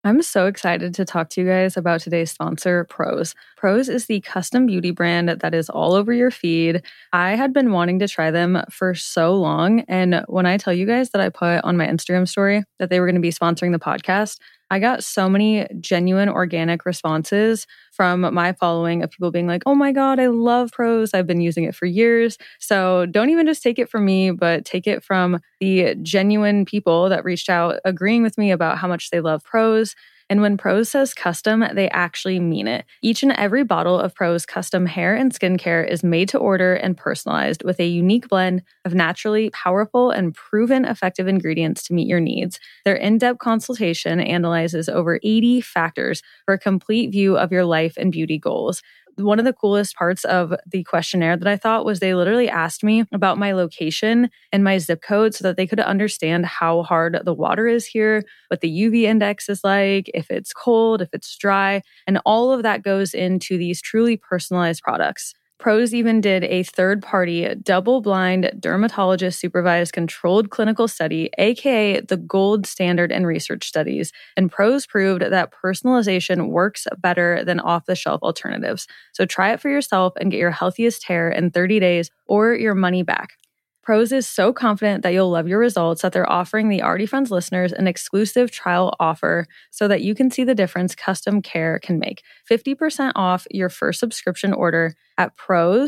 I'm so excited to talk to you guys about today's sponsor, Prose. Prose is the custom beauty brand that is all over your feed. I had been wanting to try them for so long, and when I tell you guys that I put on my Instagram story that they were going to be sponsoring the podcast, I got so many genuine organic responses from my following of people being like, oh my God, I love Prose. I've been using it for years. So don't even just take it from me, but take it from the genuine people that reached out agreeing with me about how much they love Prose. And when Prose says custom, they actually mean it. Each and every bottle of Prose custom hair and skincare is made to order and personalized with a unique blend of naturally powerful and proven effective ingredients to meet your needs. Their in-depth consultation analyzes over 80 factors for a complete view of your life and beauty goals. One of the coolest parts of the questionnaire that I thought was they literally asked me about my location and my zip code so that they could understand how hard the water is here, what the UV index is like, if it's cold, if it's dry, and all of that goes into these truly personalized products. Prose even did a third-party, double-blind, dermatologist-supervised controlled clinical study, aka the gold standard in research studies, and Prose proved that personalization works better than off-the-shelf alternatives. So try it for yourself and get your healthiest hair in 30 days or your money back. Prose is so confident that you'll love your results that they're offering the Already Friends listeners an exclusive trial offer so that you can see the difference custom care can make. 50% off your first subscription order at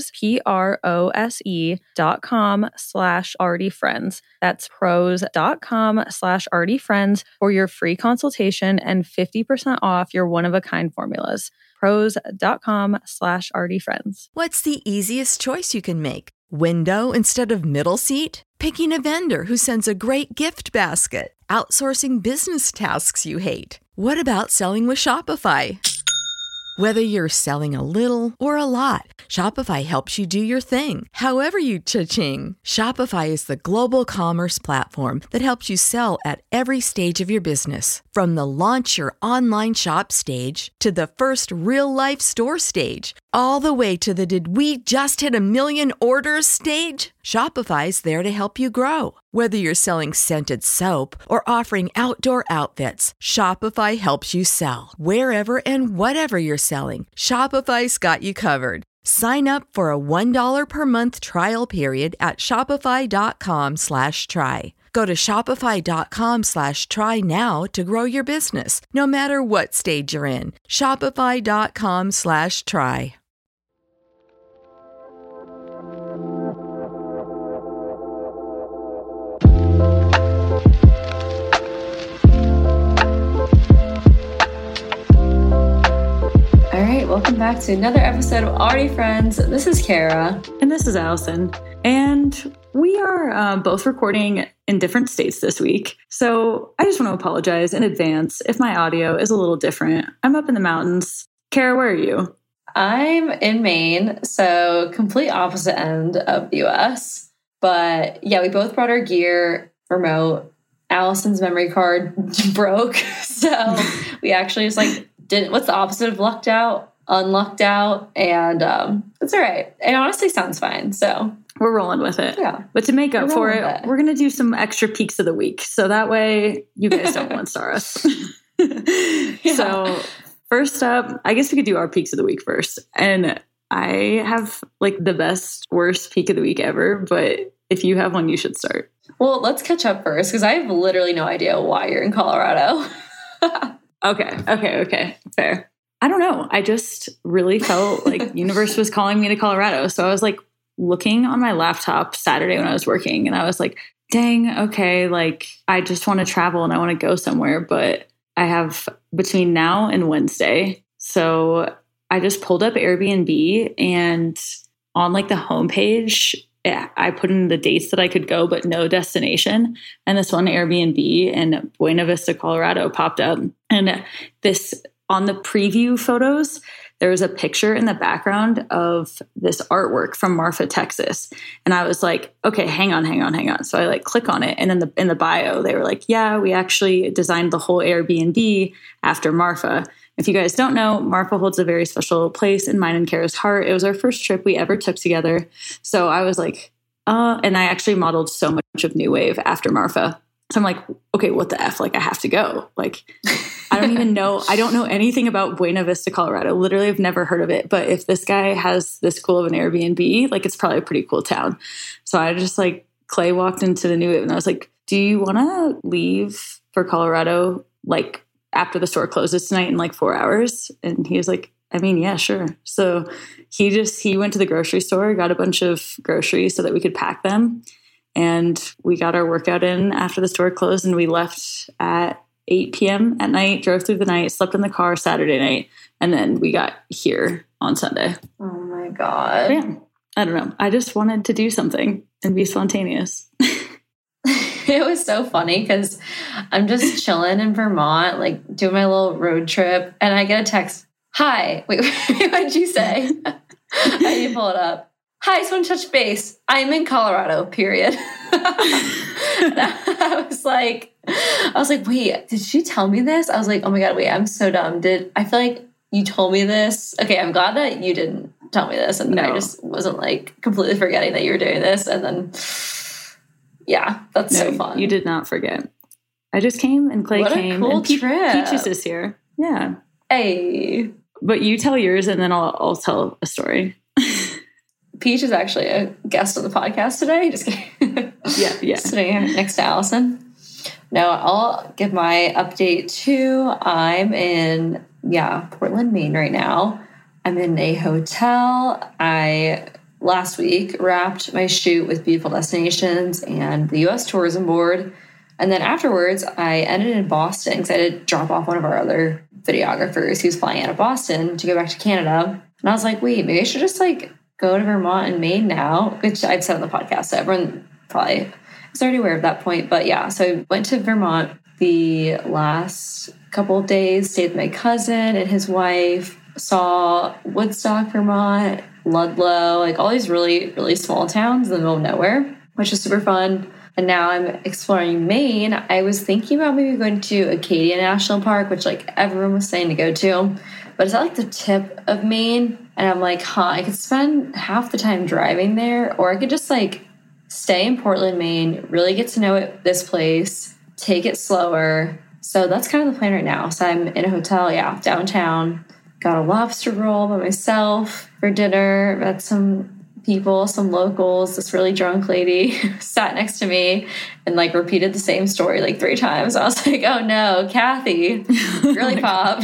prose.com/alreadyfriends. That's prose.com/alreadyfriends for your free consultation and 50% off your one-of-a-kind formulas. prose.com/alreadyfriends. What's the easiest choice you can make? Window instead of middle seat? Picking a vendor who sends a great gift basket? Outsourcing business tasks you hate? What about selling with Shopify? Whether you're selling a little or a lot, Shopify helps you do your thing, however you cha-ching. Shopify is the global commerce platform that helps you sell at every stage of your business. From the launch your online shop stage to the first real-life store stage, all the way to the did we just hit a million orders stage. Shopify's there to help you grow. Whether you're selling scented soap or offering outdoor outfits, Shopify helps you sell. Wherever and whatever you're selling, Shopify's got you covered. Sign up for a $1 per month trial period at shopify.com/try. Go to shopify.com/try now to grow your business, no matter what stage you're in. Shopify.com/try. All right, welcome back to another episode of Already Friends. This is Kara. And this is Allison. And we are both recording in different states this week. So I just want to apologize in advance if my audio is a little different. I'm up in the mountains. Kara, where are you? I'm in Maine, so complete opposite end of the US. But yeah, we both brought our gear remote. Allison's memory card broke. So we actually just didn't, what's the opposite of lucked out? Unlucked out. And it's all right. It honestly sounds fine. So we're rolling with it. Yeah. But to make up for it, we're going to do some extra peaks of the week. So that way you guys don't one-star us. Yeah. So first up, I guess we could do our peaks of the week first. And I have the best, worst peak of the week ever. But if you have one, you should start. Well, let's catch up first because I have literally no idea why you're in Colorado. Okay. Fair. I don't know. I just really felt like universe was calling me to Colorado. So I was looking on my laptop Saturday when I was working and I was like, dang, okay. I just want to travel and I want to go somewhere, but I have between now and Wednesday. So I just pulled up Airbnb and on the homepage, I put in the dates that I could go, but no destination. And this one Airbnb in Buena Vista, Colorado popped up. And this on the preview photos, there was a picture in the background of this artwork from Marfa, Texas. And I was like, okay, hang on. So I click on it. And in the bio, they were like, yeah, we actually designed the whole Airbnb after Marfa. If you guys don't know, Marfa holds a very special place in mine and Kara's heart. It was our first trip we ever took together. So I was like, and I actually modeled so much of New Wave after Marfa. So I'm like, okay, what the F? Like, I have to go. Like, I don't know anything about Buena Vista, Colorado. Literally, I've never heard of it. But if this guy has this cool of an Airbnb, like, it's probably a pretty cool town. So I just like, Clay walked into the New and I was like, do you want to leave for Colorado, like, after the store closes tonight in like 4 hours? And he was like, I mean, yeah, sure. So he went to the grocery store, got a bunch of groceries so that we could pack them. And we got our workout in after the store closed, and we left at 8 p.m. at night, drove through the night, slept in the car Saturday night, and then we got here on Sunday. Oh my God. Yeah, I don't know. I just wanted to do something and be spontaneous. It was so funny because I'm just chilling in Vermont, like doing my little road trip, and I get a text. Hi. Wait, what'd you say? I need to pull it up. Hi, I just want to touch base. I'm in Colorado, period. I was like, wait, did she tell me this? I was like, oh my God, wait, I'm so dumb. I feel like you told me this? Okay, I'm glad that you didn't tell me this. And I just wasn't like completely forgetting that you were doing this. And then, yeah, that's so fun. You did not forget. I just came and Clay came. Cool and trip. Peaches is here. Yeah. Hey. But you tell yours and then I'll tell a story. Peach is actually a guest on the podcast today. Just kidding. Yeah. Sitting here next to Allison. No, I'll give my update too. I'm in, Portland, Maine right now. I'm in a hotel. I last week wrapped my shoot with Beautiful Destinations and the U.S. Tourism Board. And then afterwards, I ended in Boston because I had to drop off one of our other videographers who's flying out of Boston to go back to Canada. And I was like, wait, maybe I should just like go to Vermont and Maine now, which I've said on the podcast. So everyone probably is already aware of that point. But yeah, so I went to Vermont the last couple of days, stayed with my cousin and his wife, saw Woodstock, Vermont, Ludlow, like all these really, really small towns in the middle of nowhere, which is super fun. And now I'm exploring Maine. I was thinking about maybe going to Acadia National Park, which like everyone was saying to go to, but it's at like the tip of Maine. And I'm like, I could spend half the time driving there, or I could just like stay in Portland, Maine, really get to know this place, take it slower. So that's kind of the plan right now. So I'm in a hotel, downtown, got a lobster roll by myself for dinner, met some people, some locals. This really drunk lady sat next to me and like repeated the same story like 3 times. I was like, oh no, Kathy, really pop.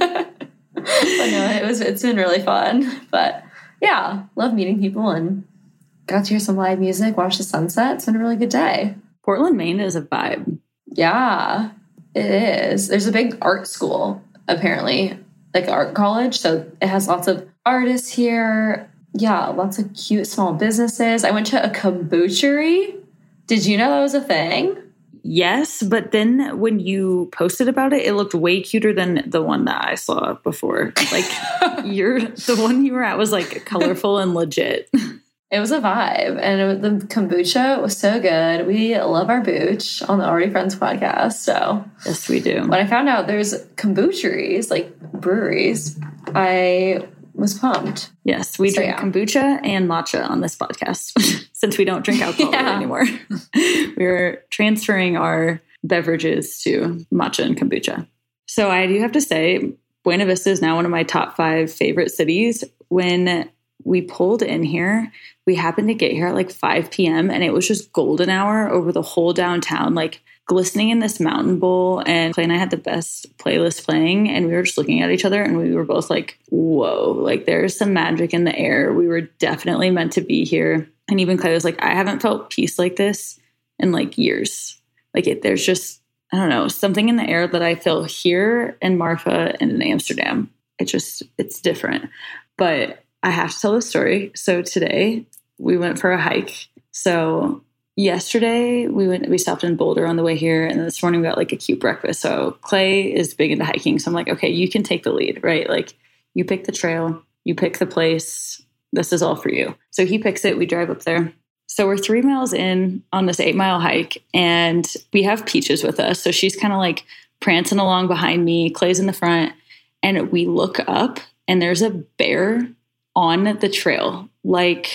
But no, it's been really fun. But yeah, love meeting people and got to hear some live music, watch the sunset. It's been a really good day. Portland, Maine is a vibe. Yeah, it is. There's a big art school, apparently, like art college. So it has lots of artists here. Yeah, lots of cute small businesses. I went to a kombuchery. Did you know that was a thing? Yes, but then when you posted about it, it looked way cuter than the one that I saw before. Like, the one you were at was like colorful and legit. It was a vibe, and the kombucha was so good. We love our booch on the Already Friends podcast. So yes, we do. When I found out there's kombucheries, like breweries, I was pumped. Yes, we drink kombucha and matcha on this podcast since we don't drink alcohol anymore. We're transferring our beverages to matcha and kombucha. So I do have to say, Buena Vista is now one of my top 5 favorite cities. When we pulled in here, we happened to get here at like 5 p.m. and it was just golden hour over the whole downtown, like glistening in this mountain bowl. And Clay and I had the best playlist playing, and we were just looking at each other and we were both like, whoa, like there's some magic in the air. We were definitely meant to be here. And even Clay was like, I haven't felt peace like this in like years. Like there's just, I don't know, something in the air that I feel here in Marfa and in Amsterdam. It's different. But I have to tell this story. So today we went for a hike. So yesterday we stopped in Boulder on the way here, and this morning we got like a cute breakfast. So Clay is big into hiking. So I'm like, okay, you can take the lead, right? Like you pick the trail, you pick the place. This is all for you. So he picks it. We drive up there. So we're 3 miles in on this 8-mile hike, and we have Peaches with us. So she's kind of like prancing along behind me. Clay's in the front, and we look up and there's a bear on the trail, like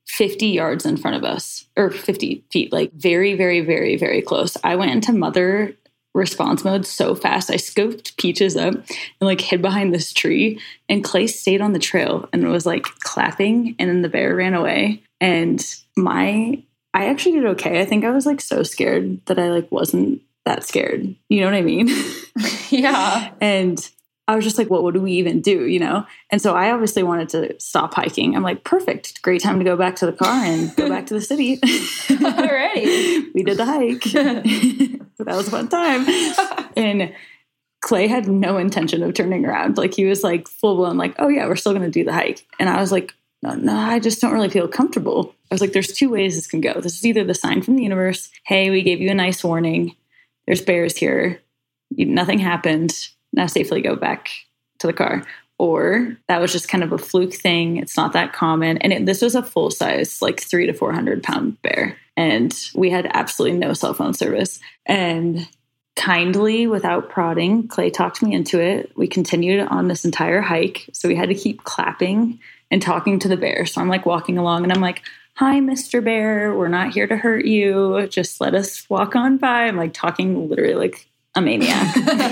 50 yards in front of us, or 50 feet, like very, very, very, very close. I went into mother response mode so fast. I scoped Peaches up and like hid behind this tree, and Clay stayed on the trail and was like clapping, and then the bear ran away. And I actually did okay. I think I was like so scared that I like wasn't that scared. You know what I mean? Yeah. And I was just like, what would we even do, you know? And so I obviously wanted to stop hiking. I'm like, perfect. Great time to go back to the car and go back to the city. Alrighty. We did the hike. That was a fun time. And Clay had no intention of turning around. Like he was like full blown like, oh yeah, we're still going to do the hike. And I was like, no, I just don't really feel comfortable. I was like, there's two ways this can go. This is either the sign from the universe. Hey, we gave you a nice warning. There's bears here. Nothing happened. Now safely go back to the car. Or that was just kind of a fluke thing. It's not that common. And this was a full size, like 300 to 400 pound bear. And we had absolutely no cell phone service. And kindly, without prodding, Clay talked me into it. We continued on this entire hike. So we had to keep clapping and talking to the bear. So I'm like walking along and I'm like, hi, Mr. Bear. We're not here to hurt you. Just let us walk on by. I'm like talking literally like a maniac.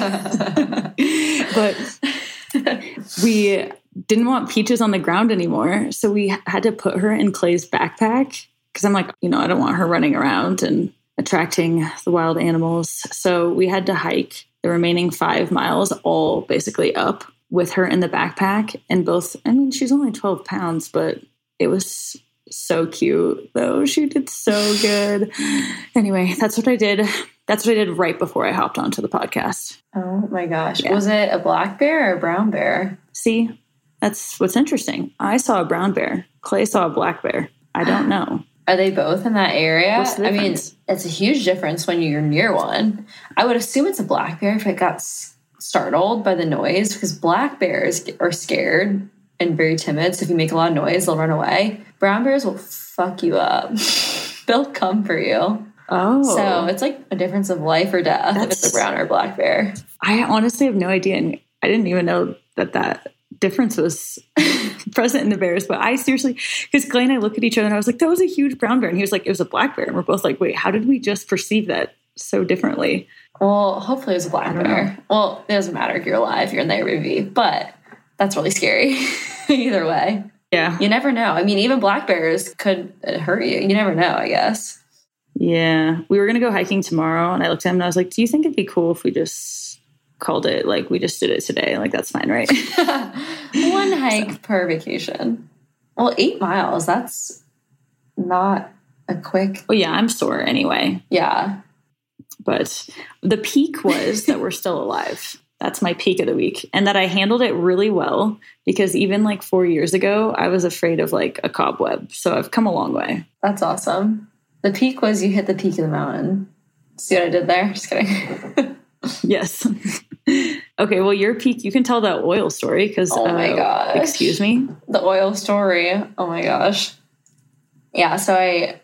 But we didn't want Peaches on the ground anymore. So we had to put her in Clay's backpack because I'm like, I don't want her running around and attracting the wild animals. So we had to hike the remaining 5 miles all basically up with her in the backpack. And she's only 12 pounds, but it was so cute though. She did so good. Anyway, that's what I did. That's what I did right before I hopped onto the podcast. Oh my gosh. Yeah. Was it a black bear or a brown bear? See, that's what's interesting. I saw a brown bear. Clay saw a black bear. I don't know. Are they both in that area? I mean, it's a huge difference when you're near one. I would assume it's a black bear if it got startled by the noise, because black bears are scared and very timid. So if you make a lot of noise, they'll run away. Brown bears will fuck you up. They'll come for you. Oh. So it's like a difference of life or death if it's a brown or black bear. I honestly have no idea. And I didn't even know that difference was present in the bears. But I seriously, because Clay and I look at each other and I was like, that was a huge brown bear. And he was like, it was a black bear. And we're both like, wait, how did we just perceive that so differently? Well, hopefully it was a black bear. Well, it doesn't matter if you're alive, you're in the Airbnb, but that's really scary either way. Yeah. You never know. I mean, even black bears could hurt you. You never know, I guess. Yeah. We were going to go hiking tomorrow, and I looked at him and I was like, do you think it'd be cool if we just called it, like, we just did it today? Like, that's fine, right? One hike per vacation. Well, 8 miles, that's not a quick... Well, yeah, I'm sore anyway. Yeah. But the peak was that we're still alive. That's my peak of the week. And that I handled it really well, because even like 4 years ago, I was afraid of like a cobweb. So I've come a long way. That's awesome. The peak was you hit the peak of the mountain. See what I did there? Just kidding. Yes. Okay, well, your peak, you can tell that oil story because... Oh my gosh. Excuse me? The oil story. Oh my gosh. Yeah, so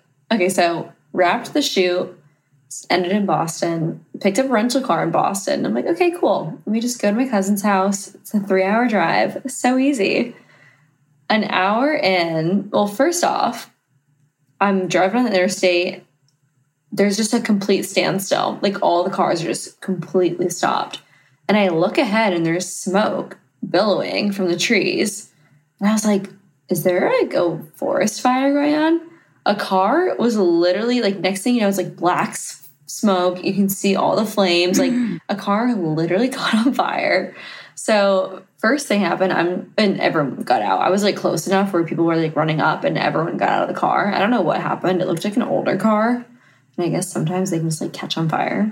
wrapped the shoot, ended in Boston, picked up a rental car in Boston. I'm like, okay, cool. Let me just go to my cousin's house. It's a 3-hour drive. So easy. An hour in, well, first off, I'm driving on the interstate. There's just a complete standstill. Like all the cars are just completely stopped. And I look ahead and there's smoke billowing from the trees. And I was like, is there like a forest fire going on? A car was literally like, next thing you know, it's like black smoke. You can see all the flames. Like a car literally caught on fire. So first thing happened, and everyone got out. I was like close enough where people were like running up and everyone got out of the car. I don't know what happened. It looked like an older car. And I guess sometimes they can just like catch on fire.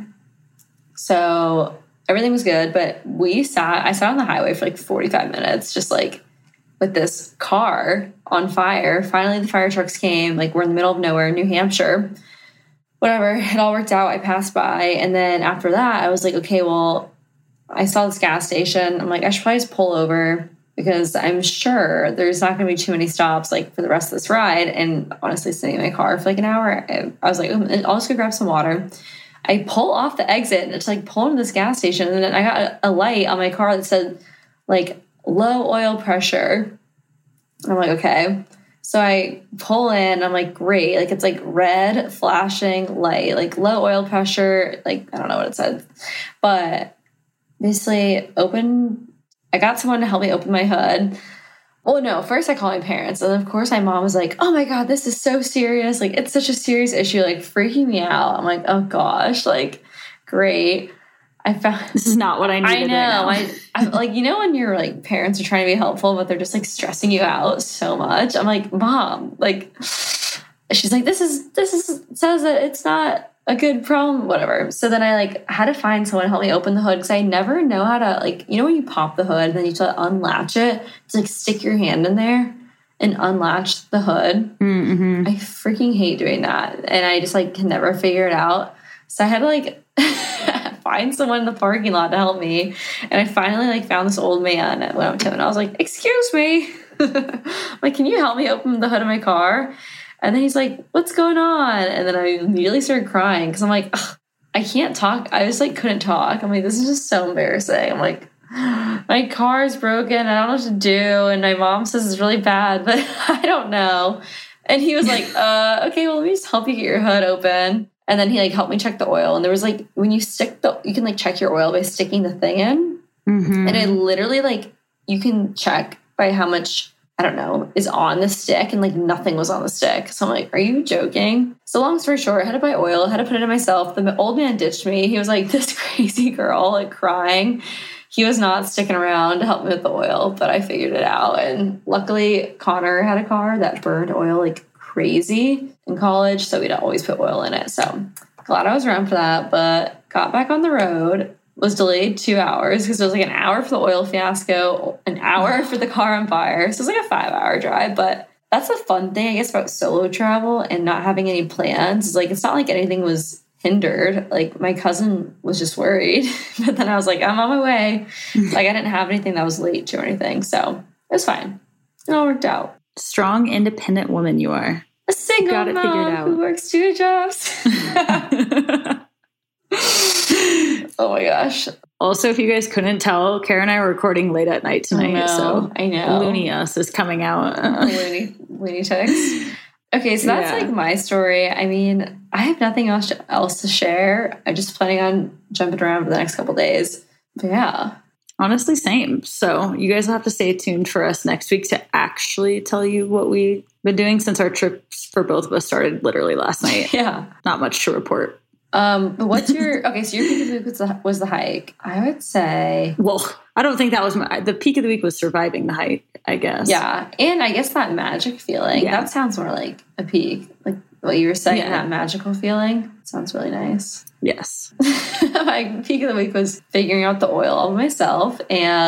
So everything was good, but I sat on the highway for like 45 minutes, just like with this car on fire. Finally, the fire trucks came. Like we're in the middle of nowhere, New Hampshire. Whatever, it all worked out. I passed by. And then after that, I was like, okay, well, I saw this gas station. I'm like, I should probably just pull over because I'm sure there's not going to be too many stops like for the rest of this ride. And honestly, sitting in my car for like an hour, I was like, I'll just go grab some water. I pull off the exit and it's like pull into this gas station. And then I got a light on my car that said like low oil pressure. And I'm like, okay. So I pull in, I'm like, great. Like, it's like red flashing light, like low oil pressure. Like, I don't know what it said, but basically I got someone to help me open my hood. Well, no, first I called my parents. And of course my mom was like, oh my God, this is so serious. Like, it's such a serious issue, like freaking me out. I'm like, oh gosh, like, great. This is not what I needed. I know. Right I like, you know, when your like parents are trying to be helpful, but they're just like stressing you out so much. I'm like, Mom, like, she's like, this is says that it's not a good problem, whatever. So then I like had to find someone to help me open the hood because I never know how to, like, you know, when you pop the hood and then you have to unlatch it, to like stick your hand in there and unlatch the hood. Mm-hmm. I freaking hate doing that. And I just like can never figure it out. So I had to like find someone in the parking lot to help me. And I finally like found this old man and went up to him and I was like, excuse me. Like, can you help me open the hood of my car? And then he's like, what's going on? And then I immediately started crying because I'm like, I can't talk. I just like couldn't talk. I'm like, this is just so embarrassing. I'm like, my car is broken. I don't know what to do. And my mom says it's really bad, but I don't know. And he was like, okay, well, let me just help you get your hood open. And then he like helped me check the oil. And there was like, when you you can like check your oil by sticking the thing in. Mm-hmm. And I literally like, you can check by how much, I don't know, is on the stick, and like nothing was on the stick. So I'm like, are you joking? So long story short, I had to buy oil, I had to put it in myself. The old man ditched me. He was like, this crazy girl, like crying. He was not sticking around to help me with the oil, but I figured it out. And luckily Connor had a car that burned oil like crazy in college, so we'd always put oil in it. So glad I was around for that, but got back on the road. Was delayed 2 hours because it was like an hour for the oil fiasco, an hour for the car on fire. So it was like a 5-hour drive, but that's a fun thing, I guess, about solo travel and not having any plans. It's like, it's not like anything was hindered. Like my cousin was just worried, but then I was like, I'm on my way. Like I didn't have anything that was late to or anything. So it was fine. It all worked out. Strong, independent woman you are. A single Got it figured mom out. who works 2 jobs. Oh my gosh. Also, if you guys couldn't tell, Kara and I were recording late at night tonight. I know. Looney Us is coming out. Looney Tucks. Okay, so that's like my story. I mean, I have nothing else to share. I'm just planning on jumping around for the next couple days. But yeah. Honestly, same. So you guys will have to stay tuned for us next week to actually tell you what we've been doing since our trips for both of us started literally last night. Yeah. Not much to report. But what's your, okay, so your peak of the week was the hike. I would say. Well, I don't think that was the peak of the week was surviving the hike, I guess. Yeah. And I guess that magic feeling, that sounds more like a peak. Like what you were saying, that magical feeling sounds really nice. Yes. My peak of the week was figuring out the oil all by myself.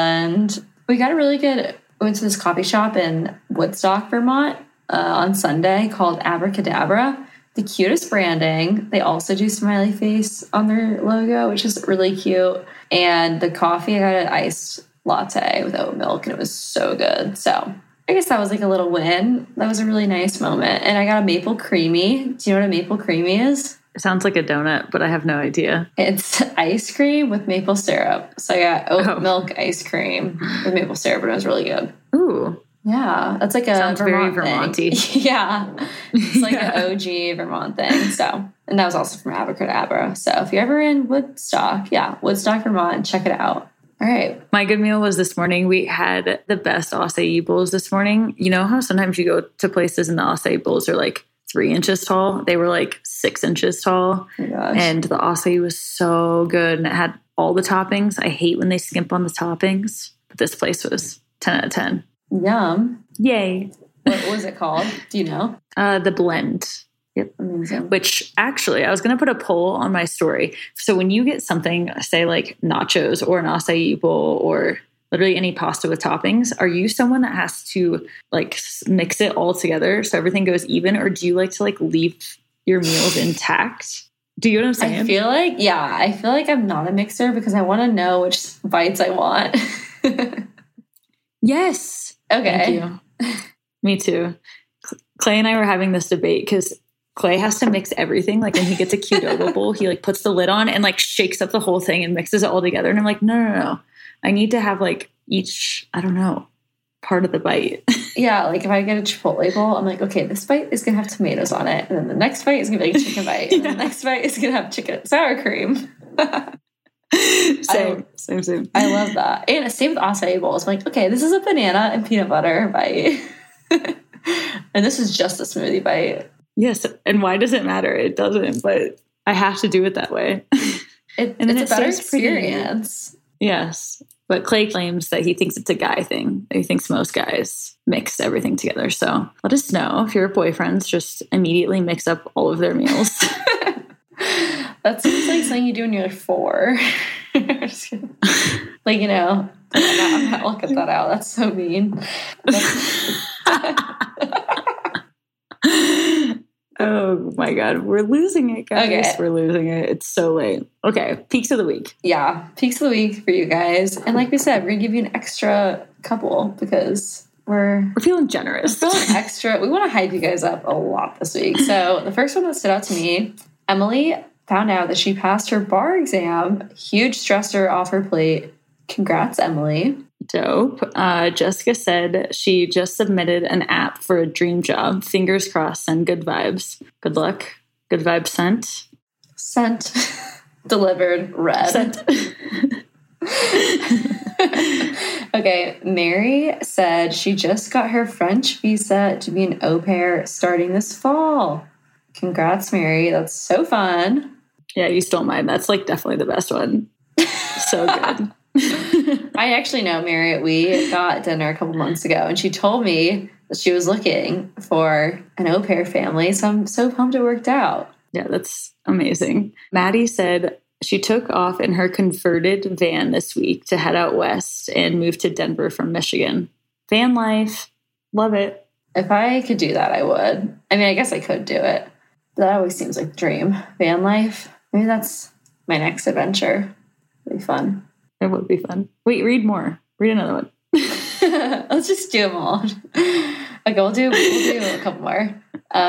And we got we went to this coffee shop in Woodstock, Vermont on Sunday called Abracadabra. The cutest branding. They also do smiley face on their logo, which is really cute. And the coffee, I got an iced latte with oat milk, and it was so good. So I guess that was like a little win. That was a really nice moment. And I got a maple creamy. Do you know what a maple creamy is? It sounds like a donut, but I have no idea. It's ice cream with maple syrup. So I got oat milk ice cream with maple syrup, and it was really good. Ooh. Yeah, that's like a sounds Vermont very Vermont-y. thing. Yeah, it's like an OG Vermont thing. So, and that was also from Abracadabra. So if you're ever in Woodstock, Woodstock, Vermont, check it out. All right. My good meal was this morning. We had the best acai bowls this morning. You know how sometimes you go to places and the acai bowls are like 3 inches tall? They were like 6 inches tall. Oh my gosh. And the acai was so good. And it had all the toppings. I hate when they skimp on the toppings. But this place was 10 out of 10. Yum. Yay. What was it called? Do you know? The blend. Yep. Amazing. Which actually, I was going to put a poll on my story. So when you get something, say like nachos or an acai bowl or literally any pasta with toppings, are you someone that has to like mix it all together so everything goes even? Or do you like to like leave your meals intact? Do you know what I'm saying? I feel like I'm not a mixer because I want to know which bites I want. Yes. Okay. Thank you. Me too. Clay and I were having this debate because Clay has to mix everything. Like when he gets a Qdoba bowl, he like puts the lid on and like shakes up the whole thing and mixes it all together. And I'm like, no. I need to have like each, I don't know, part of the bite. Yeah, like if I get a Chipotle bowl, I'm like, okay, this bite is gonna have tomatoes on it, and then the next bite is gonna be like a chicken bite, and then the next bite is gonna have chicken sour cream. Same. I love that. And same with acai bowls. I'm like, okay, this is a banana and peanut butter bite, and this is just a smoothie bite. Yes, and why does it matter? It doesn't, but I have to do it that way. It's a better experience. Yes. But Clay claims that he thinks it's a guy thing. He thinks most guys mix everything together. So let us know if your boyfriends just immediately mix up all of their meals. That seems like something you do when you're like 4. Like, I'm not looking that out. That's so mean. Oh my God. We're losing it, guys. Okay. We're losing it. It's so late. Okay. Peaks of the week. Yeah. Peaks of the week for you guys. And like we said, we're going to give you an extra couple because we're feeling generous. We're feeling extra. We want to hype you guys up a lot this week. So the first one that stood out to me, Emily found out that she passed her bar exam. Huge stressor off her plate. Congrats, Emily. Dope. Jessica said she just submitted an app for a dream job. Fingers crossed and good vibes. Good luck. Good vibes sent. Sent. Delivered. Read. Sent. Okay. Mary said she just got her French visa to be an au pair starting this fall. Congrats, Mary. That's so fun. Yeah, you stole mine. That's like definitely the best one. So good. I actually know Mary. We got dinner a couple months ago, and she told me that she was looking for an au pair family. So I'm so pumped it worked out. Yeah, that's amazing. Maddie said she took off in her converted van this week to head out west and move to Denver from Michigan. Van life. Love it. If I could do that, I would. I mean, I guess I could do it. But that always seems like the dream. Van life. Maybe that's my next adventure. It'd be fun. It would be fun. Wait, read more. Read another one. Let's just do them all. Okay, we'll do a couple more.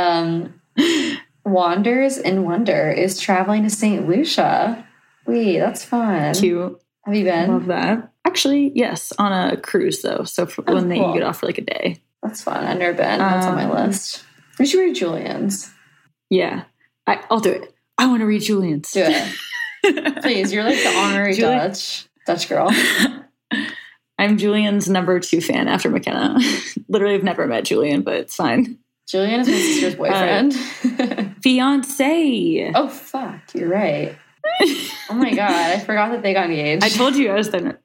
Wanders in Wonder is traveling to St. Lucia. Wait, that's fun. Cute. Have you been? Love that. Actually, yes, on a cruise though. So when cool. you get off for like a day. That's fun. I've never been. That's on my list. We should read Julian's. Yeah, I'll do it. I want to read Julian's. Do it. Please, you're like the honorary Dutch girl. I'm Julian's number 2 fan after McKenna. Literally, I've never met Julian, but it's fine. Julian is my sister's boyfriend. Fiance. Oh, fuck. You're right. Oh, my God. I forgot that they got engaged. I told you I was their...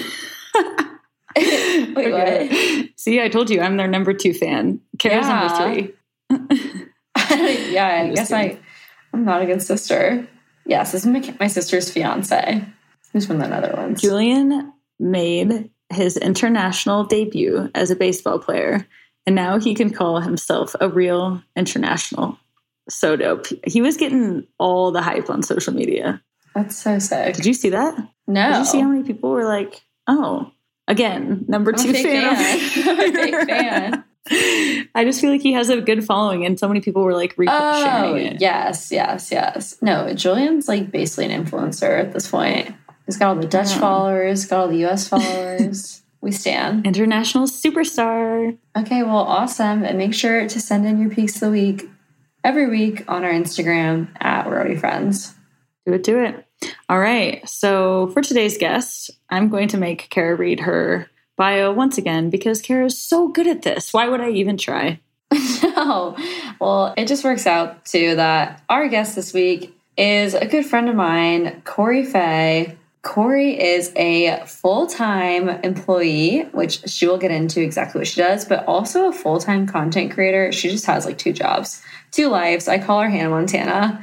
Wait, okay. What? See, I told you I'm their number 2 fan. Kara's number 3. Yeah, I guess I'm not a good sister. Yes, this is my sister's fiance. Who's from the Netherlands? Julian made his international debut as a baseball player, and now he can call himself a real international. So dope. He was getting all the hype on social media. That's so sick. Did you see that? No. Did you see how many people were like, oh, again, number 2 fan. I'm a big fan. I just feel like he has a good following, and so many people were like sharing it. Yes. No, Julian's like basically an influencer at this point. He's got all the Dutch followers, got all the US followers. We stan. International superstar. Okay, well, awesome. And make sure to send in your peaks of the week every week on our Instagram at We're Already Friends. Do it. All right. So for today's guest, I'm going to make Kara read her bio once again because Kara's so good at this. Why would I even try? No. Well, it just works out too that our guest this week is a good friend of mine, Corey Fay. Corey is a full-time employee, which she will get into exactly what she does, but also a full-time content creator. She just has like 2 jobs, 2 lives. I call her Hannah Montana.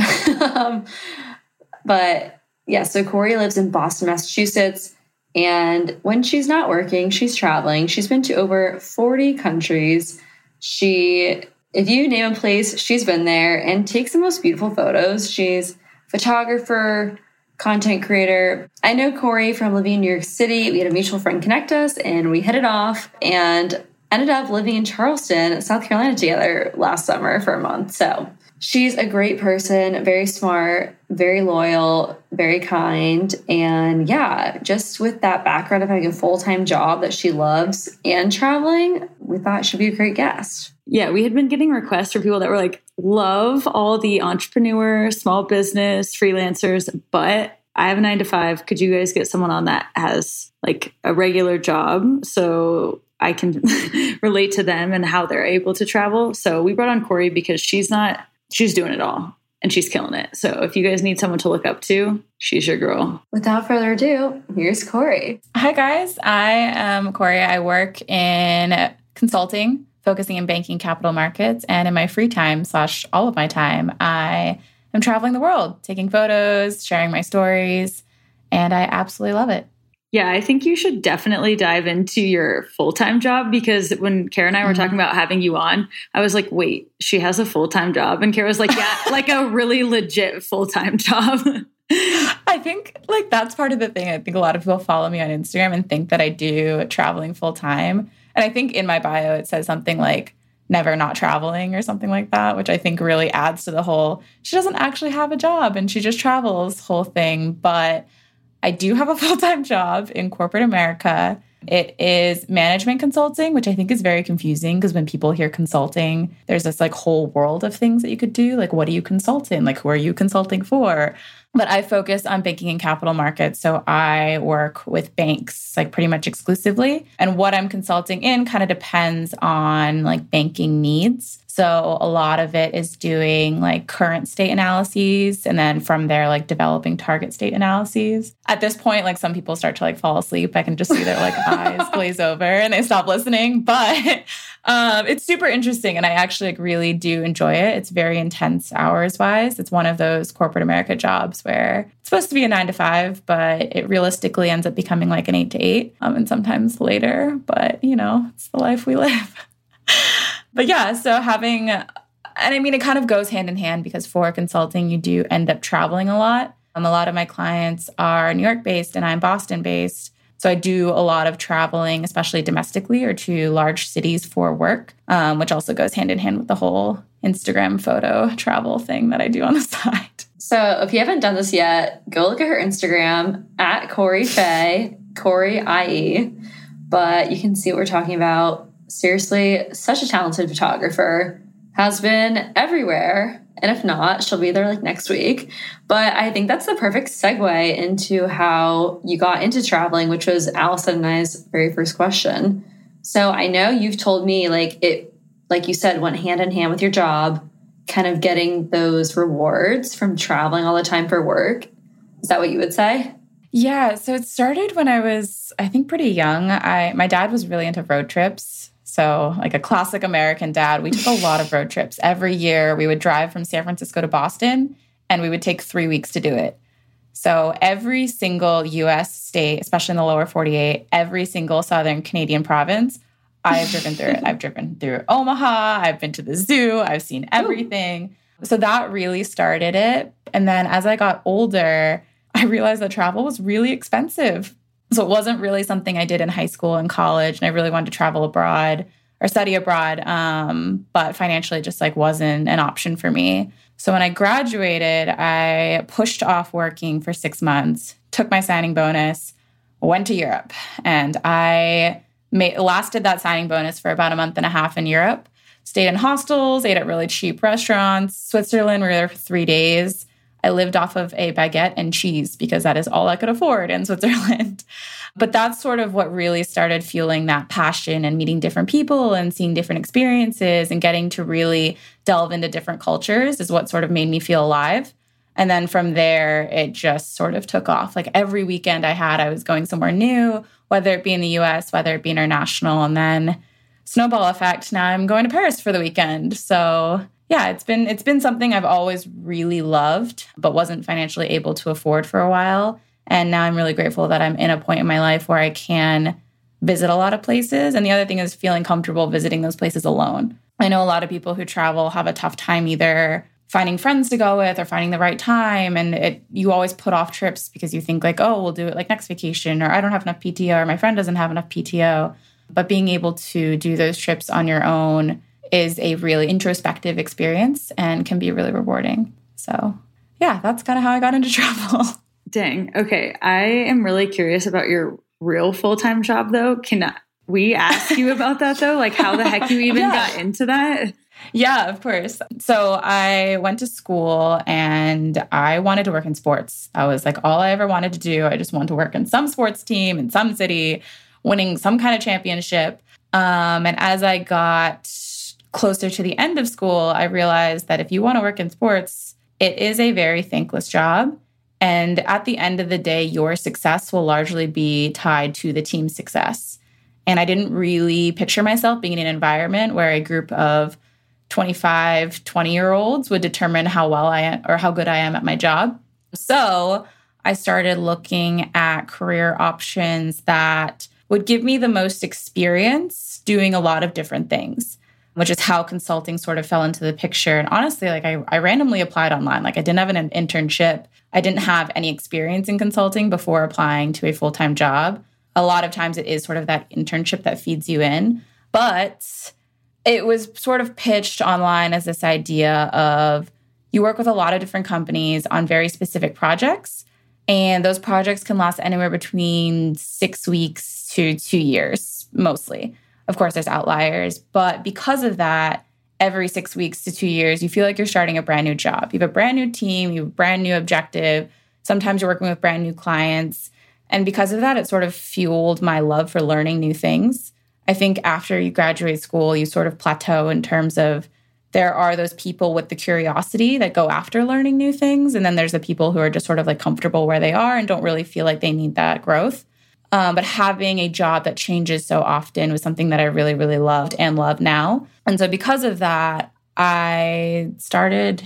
But yeah, so Corey lives in Boston, Massachusetts. And when she's not working, she's traveling. She's been to over 40 countries. If you name a place, she's been there and takes the most beautiful photos. She's a photographer, content creator. I know Corey from living in New York City. We had a mutual friend connect us and we hit it off and ended up living in Charleston, South Carolina together last summer for a month. So She's a great person, very smart, very loyal, very kind. And yeah, just with that background of having a full-time job that she loves and traveling, we thought she'd be a great guest. Yeah, we had been getting requests for people that were like, love all the entrepreneur, small business, freelancers, but I have a 9-to-5. Could you guys get someone on that has like a regular job so I can relate to them and how they're able to travel? So we brought on Corey because she's doing it all and she's killing it. So if you guys need someone to look up to, she's your girl. Without further ado, here's Corey. Hi guys, I am Corey. I work in consulting, focusing in banking, capital markets, and in my free time / all of my time, I am traveling the world, taking photos, sharing my stories, and I absolutely love it. Yeah, I think you should definitely dive into your full-time job because when Kara and I were talking about having you on, I was like, wait, she has a full-time job? And Kara was like, yeah, like a really legit full-time job. I think like that's part of the thing. I think a lot of people follow me on Instagram and think that I do traveling full-time. And I think in my bio, it says something like never not traveling or something like that, which I think really adds to the whole, she doesn't actually have a job and she just travels whole thing. But I do have a full-time job in corporate America. It is management consulting, which I think is very confusing because when people hear consulting, there's this like whole world of things that you could do. Like, what do you consult in? Like, who are you consulting for? But I focus on banking and capital markets. So I work with banks like pretty much exclusively. And what I'm consulting in kind of depends on like banking needs. So a lot of it is doing like current state analyses and then from there, like developing target state analyses. At this point, like some people start to like fall asleep. I can just see their like eyes glaze over and they stop listening. But it's super interesting. And I actually like really do enjoy it. It's very intense hours wise. It's one of those corporate America jobs where it's supposed to be a 9-to-5, but it realistically ends up becoming like an 8-to-8 and sometimes later. But, you know, it's the life we live. But yeah, so having, and I mean, it kind of goes hand in hand because for consulting, you do end up traveling a lot. A lot of my clients are New York based and I'm Boston based. So I do a lot of traveling, especially domestically or to large cities for work, which also goes hand in hand with the whole Instagram photo travel thing that I do on the side. So if you haven't done this yet, go look at her Instagram at Corey Faye, Corey IE. But you can see what we're talking about. Seriously, such a talented photographer, has been everywhere. And if not, she'll be there like next week. But I think that's the perfect segue into how you got into traveling, which was Allison and I's very first question. So I know you've told me like it, like you said, went hand in hand with your job, kind of getting those rewards from traveling all the time for work. Is that what you would say? Yeah. So it started when I was, I think, pretty young. My dad was really into road trips. So like a classic American dad, we took a lot of road trips. Every year we would drive from San Francisco to Boston and we would take 3 weeks to do it. So every single US state, especially in the lower 48, every single Southern Canadian province, I have driven through it. I've driven through Omaha. I've been to the zoo. I've seen everything. Ooh. So that really started it. And then as I got older, I realized that travel was really expensive. So it wasn't really something I did in high school and college. And I really wanted to travel abroad or study abroad. But financially, it just like wasn't an option for me. So when I graduated, I pushed off working for 6 months, took my signing bonus, went to Europe. And I lasted that signing bonus for about a month and a half in Europe, stayed in hostels, ate at really cheap restaurants. Switzerland, we were there for 3 days. I lived off of a baguette and cheese because that is all I could afford in Switzerland. But that's sort of what really started fueling that passion and meeting different people and seeing different experiences and getting to really delve into different cultures is what sort of made me feel alive. And then from there, it just sort of took off. Like every weekend I was going somewhere new, whether it be in the US, whether it be international, and then snowball effect. Now I'm going to Paris for the weekend. So yeah, it's been something I've always really loved, but wasn't financially able to afford for a while. And now I'm really grateful that I'm in a point in my life where I can visit a lot of places. And the other thing is feeling comfortable visiting those places alone. I know a lot of people who travel have a tough time either finding friends to go with or finding the right time. And you always put off trips because you think like, oh, we'll do it like next vacation, or I don't have enough PTO, or my friend doesn't have enough PTO. But being able to do those trips on your own is a really introspective experience and can be really rewarding. So yeah, that's kind of how I got into travel. Dang. Okay. I am really curious about your real full-time job though. Can we ask you about that though? Like how the heck you even got into that? Yeah, of course. So I went to school and I wanted to work in sports. I was like, all I ever wanted to do, I just wanted to work in some sports team in some city, winning some kind of championship. And as I got closer to the end of school, I realized that if you want to work in sports, it is a very thankless job. And at the end of the day, your success will largely be tied to the team's success. And I didn't really picture myself being in an environment where a group of 25, 20-year-olds would determine how well I am or how good I am at my job. So I started looking at career options that would give me the most experience doing a lot of different things, which is how consulting sort of fell into the picture. And honestly, like I randomly applied online. Like I didn't have an internship. I didn't have any experience in consulting before applying to a full-time job. A lot of times it is sort of that internship that feeds you in. But it was sort of pitched online as this idea of you work with a lot of different companies on very specific projects, and those projects can last anywhere between 6 weeks to 2 years, mostly. Of course, there's outliers, but because of that, every 6 weeks to 2 years, you feel like you're starting a brand new job. You have a brand new team, you have a brand new objective. Sometimes you're working with brand new clients. And because of that, it sort of fueled my love for learning new things. I think after you graduate school, you sort of plateau in terms of there are those people with the curiosity that go after learning new things. And then there's the people who are just sort of like comfortable where they are and don't really feel like they need that growth. But having a job that changes so often was something that I really, really loved and love now. And so because of that, I started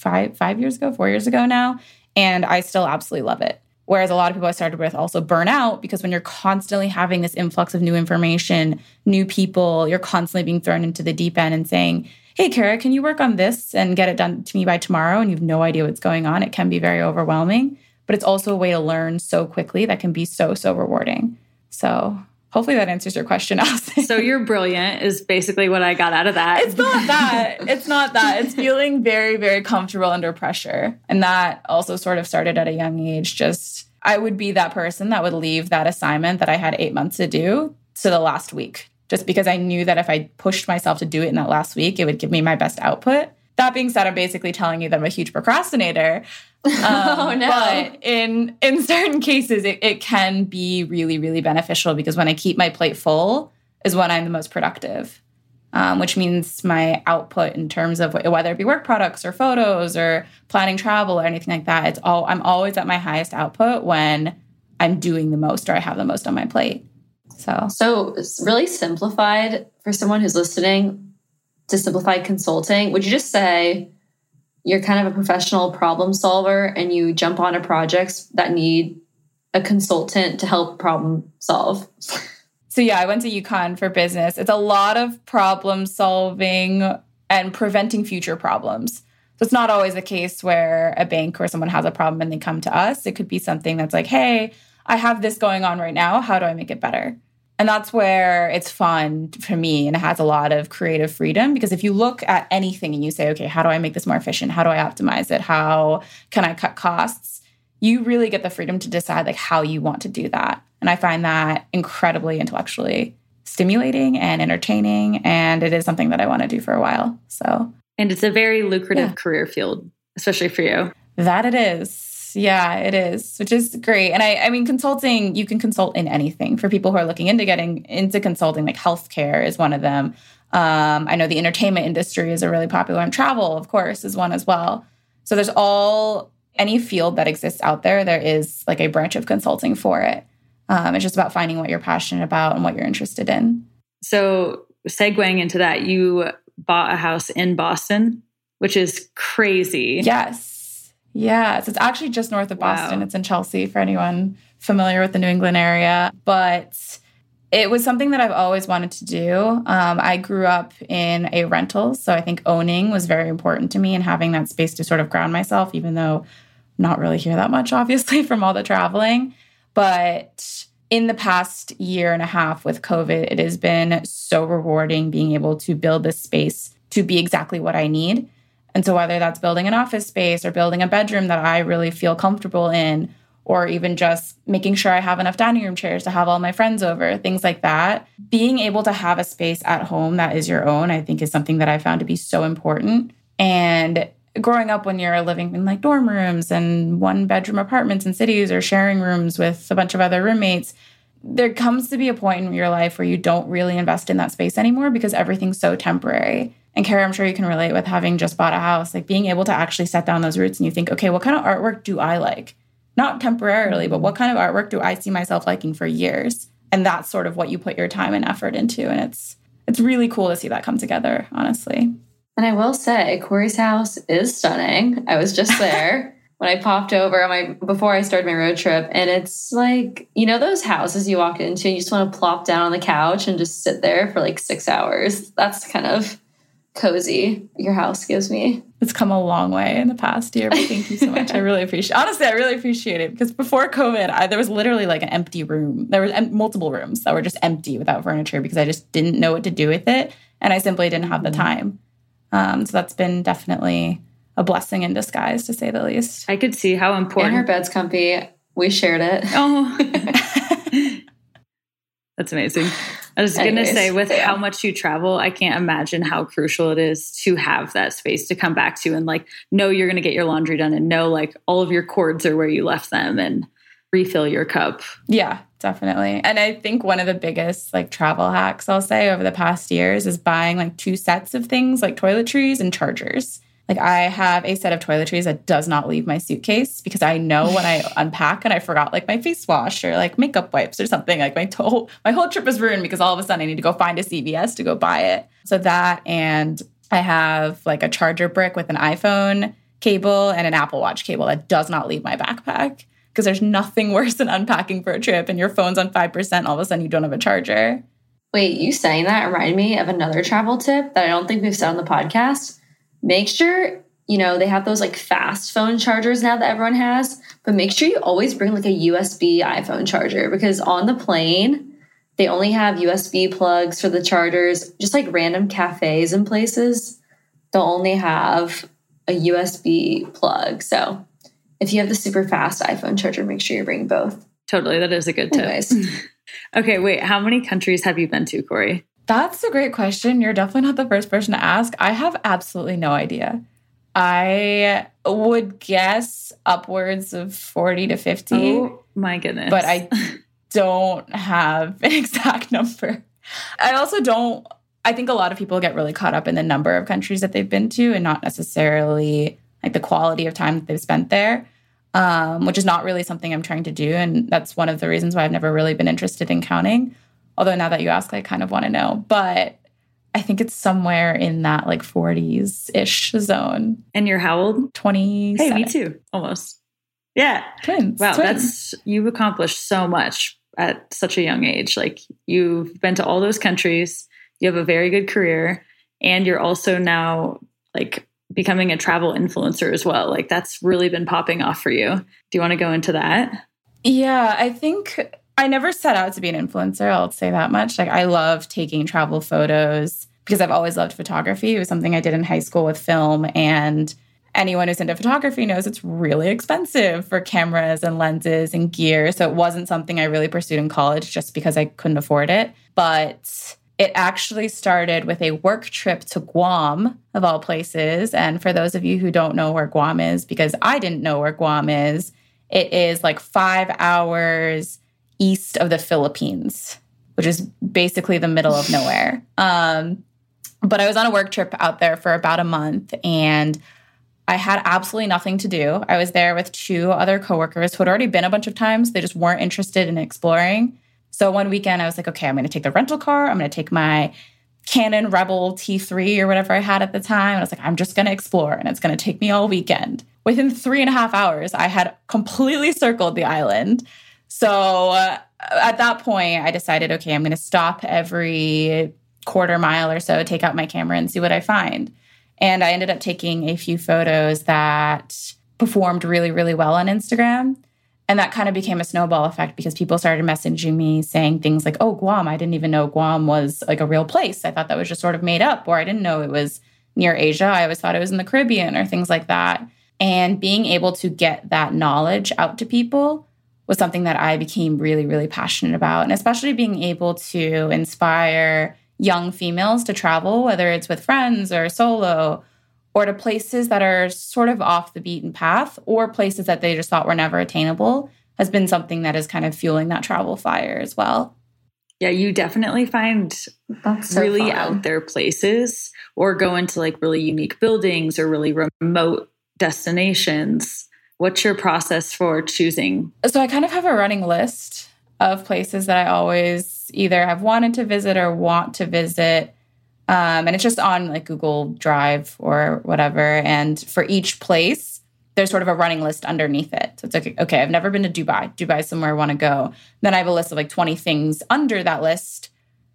4 years ago now, and I still absolutely love it. Whereas a lot of people I started with also burn out because when you're constantly having this influx of new information, new people, you're constantly being thrown into the deep end and saying, hey, Kara, can you work on this and get it done to me by tomorrow? And you have no idea what's going on. It can be very overwhelming, but it's also a way to learn so quickly that can be so, so rewarding. So hopefully that answers your question, Allison. So you're brilliant is basically what I got out of that. It's not that. It's not that. It's feeling very, very comfortable under pressure. And that also sort of started at a young age. Just I would be that person that would leave that assignment that I had 8 months to do to the last week, just because I knew that if I pushed myself to do it in that last week, it would give me my best output. That being said, I'm basically telling you that I'm a huge procrastinator. Oh, no. But in certain cases, it can be really, really beneficial because when I keep my plate full is when I'm the most productive, which means my output in terms of whether it be work products or photos or planning travel or anything like that, I'm always at my highest output when I'm doing the most or I have the most on my plate. So it's really simplified for someone who's listening to simplify consulting. Would you just say you're kind of a professional problem solver and you jump onto projects that need a consultant to help problem solve? So yeah, I went to UConn for business. It's a lot of problem solving and preventing future problems. So it's not always the case where a bank or someone has a problem and they come to us. It could be something that's like, hey, I have this going on right now. How do I make it better? And that's where it's fun for me and it has a lot of creative freedom because if you look at anything and you say, okay, how do I make this more efficient? How do I optimize it? How can I cut costs? You really get the freedom to decide like how you want to do that. And I find that incredibly intellectually stimulating and entertaining. And it is something that I want to do for a while. And it's a very lucrative career field, especially for you. That it is. Yeah, it is, which is great. And I mean, consulting, you can consult in anything. For people who are looking into getting into consulting, like healthcare is one of them. I know the entertainment industry is a really popular one. Travel, of course, is one as well. So there's any field that exists out there, there is like a branch of consulting for it. It's just about finding what you're passionate about and what you're interested in. So segueing into that, you bought a house in Boston, which is crazy. Yes. Yes, it's actually just north of Boston. Wow. It's in Chelsea for anyone familiar with the New England area. But it was something that I've always wanted to do. I grew up in a rental, so I think owning was very important to me and having that space to sort of ground myself, even though not really here that much, obviously, from all the traveling. But in the past year and a half with COVID, it has been so rewarding being able to build this space to be exactly what I need. And so whether that's building an office space or building a bedroom that I really feel comfortable in, or even just making sure I have enough dining room chairs to have all my friends over, things like that, being able to have a space at home that is your own, I think is something that I found to be so important. And growing up when you're living in like dorm rooms and 1-bedroom apartments in cities or sharing rooms with a bunch of other roommates, there comes to be a point in your life where you don't really invest in that space anymore because everything's so temporary. And Kara, I'm sure you can relate with having just bought a house, like being able to actually set down those roots and you think, okay, what kind of artwork do I like? Not temporarily, but what kind of artwork do I see myself liking for years? And that's sort of what you put your time and effort into. And it's really cool to see that come together, honestly. And I will say, Corey's house is stunning. I was just there when I popped over before I started my road trip. And it's like, you know, those houses you walk into and you just want to plop down on the couch and just sit there for like 6 hours. That's kind of cozy your house gives me. It's come a long way in the past year, but thank you so much. I really appreciate it because before COVID, there was literally like an empty room. There was multiple rooms that were just empty without furniture because I just didn't know what to do with it. And I simply didn't have the time. So that's been definitely a blessing in disguise, to say the least. I could see how important. And her bed's comfy. We shared it. Oh, that's amazing. I was going to say, with how much you travel, I can't imagine how crucial it is to have that space to come back to and like know you're going to get your laundry done and know like all of your cords are where you left them and refill your cup. Yeah, definitely. And I think one of the biggest like travel hacks I'll say over the past years is buying like 2 sets of things like toiletries and chargers. Like I have a set of toiletries that does not leave my suitcase because I know when I unpack and I forgot like my face wash or like makeup wipes or something, like my whole trip is ruined because all of a sudden I need to go find a CVS to go buy it. So that, and I have like a charger brick with an iPhone cable and an Apple Watch cable that does not leave my backpack because there's nothing worse than unpacking for a trip and your phone's on 5%, all of a sudden you don't have a charger. Wait, you saying that reminded me of another travel tip that I don't think we've said on the podcast. Make sure, you know, they have those like fast phone chargers now that everyone has, but make sure you always bring like a USB iPhone charger because on the plane, they only have USB plugs for the chargers, just like random cafes and places. They'll only have a USB plug. So if you have the super fast iPhone charger, make sure you bring both. Totally. That is a good tip. Anyways. Okay, wait. How many countries have you been to, Corey? That's a great question. You're definitely not the first person to ask. I have absolutely no idea. I would guess upwards of 40 to 50. Oh, my goodness. But I don't have an exact number. I think a lot of people get really caught up in the number of countries that they've been to and not necessarily like the quality of time that they've spent there, which is not really something I'm trying to do. And that's one of the reasons why I've never really been interested in counting. Although now that you ask, I kind of want to know. But I think it's somewhere in that like 40s-ish zone. And you're how old? 27. Hey, me too. Almost. Yeah. Twins. Wow, you've accomplished so much at such a young age. Like you've been to all those countries. You have a very good career. And you're also now like becoming a travel influencer as well. Like that's really been popping off for you. Do you want to go into that? Yeah, I think I never set out to be an influencer. I'll say that much. Like I love taking travel photos because I've always loved photography. It was something I did in high school with film. And anyone who's into photography knows it's really expensive for cameras and lenses and gear. So it wasn't something I really pursued in college just because I couldn't afford it. But it actually started with a work trip to Guam, of all places. And for those of you who don't know where Guam is, because I didn't know where Guam is, it is like 5 hours east of the Philippines, which is basically the middle of nowhere. But I was on a work trip out there for about a month and I had absolutely nothing to do. I was there with 2 other coworkers who had already been a bunch of times. They just weren't interested in exploring. So one weekend I was like, okay, I'm going to take the rental car. I'm going to take my Canon Rebel T3 or whatever I had at the time. And I was like, I'm just going to explore and it's going to take me all weekend. Within 3.5 hours, I had completely circled the island. So at that point, I decided, okay, I'm going to stop every quarter mile or so, take out my camera and see what I find. And I ended up taking a few photos that performed really, really well on Instagram. And that kind of became a snowball effect because people started messaging me saying things like, oh, Guam, I didn't even know Guam was like a real place. I thought that was just sort of made up, or I didn't know it was near Asia. I always thought it was in the Caribbean or things like that. And being able to get that knowledge out to people was something that I became really, really passionate about. And especially being able to inspire young females to travel, whether it's with friends or solo, or to places that are sort of off the beaten path or places that they just thought were never attainable, has been something that is kind of fueling that travel fire as well. Yeah, you definitely find really out there places or go into like really unique buildings or really remote destinations. What's your process for choosing? So I kind of have a running list of places that I always either have wanted to visit or want to visit. And it's just on like Google Drive or whatever. And for each place, there's sort of a running list underneath it. So it's like, okay, I've never been to Dubai. Dubai is somewhere I want to go. Then I have a list of like 20 things under that list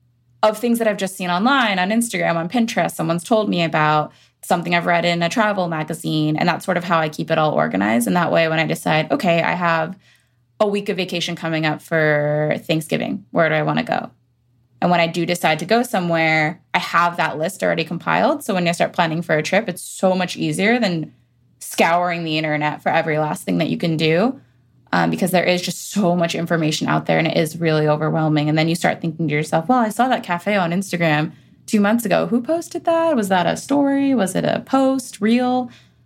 of things that I've just seen online, on Instagram, on Pinterest, someone's told me about, something I've read in a travel magazine. And that's sort of how I keep it all organized. And that way, when I decide, okay, I have a week of vacation coming up for Thanksgiving, where do I want to go? And when I do decide to go somewhere, I have that list already compiled. So when you start planning for a trip, it's so much easier than scouring the internet for every last thing that you can do, because there is just so much information out there and it is really overwhelming. And then you start thinking to yourself, well, I saw that cafe on Instagram 2 months ago. Who posted that? Was that a story? Was it a post, reel?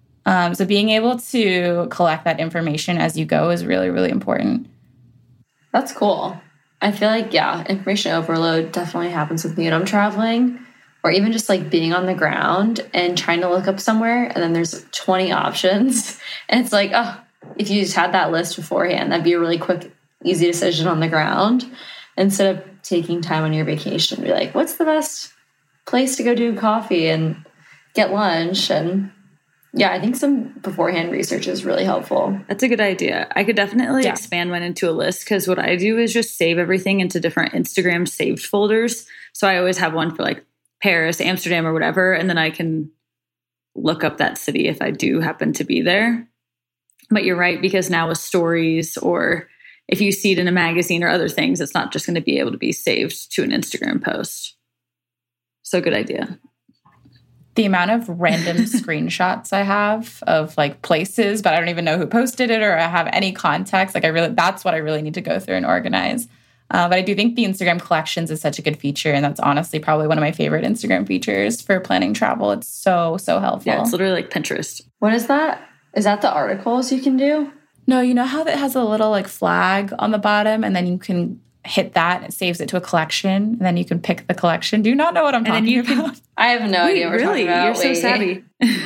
So being able to collect that information as you go is really, really important. That's cool. I feel like, yeah, information overload definitely happens with me when I'm traveling, or even just like being on the ground and trying to look up somewhere and then there's 20 options. And it's like, oh, if you just had that list beforehand, that'd be a really quick, easy decision on the ground instead of taking time on your vacation. Be like, what's the best place to go do coffee and get lunch? And yeah, I think some beforehand research is really helpful. That's a good idea. I could definitely expand mine into a list, because what I do is just save everything into different Instagram saved folders. So I always have one for like Paris, Amsterdam, or whatever. And then I can look up that city if I do happen to be there. But you're right, because now with stories, or if you see it in a magazine or other things, it's not just going to be able to be saved to an Instagram post. So good idea. The amount of random screenshots I have of like places, but I don't even know who posted it or I have any context. Like that's what I really need to go through and organize. But I do think the Instagram collections is such a good feature. And that's honestly probably one of my favorite Instagram features for planning travel. It's so, so helpful. Yeah, it's literally like Pinterest. What is that? Is that the articles you can do? No, you know how that has a little like flag on the bottom and then you can hit that, it saves it to a collection, and then you can pick the collection. Do you not know what I'm talking about? I have no idea what we're talking about. You're so savvy.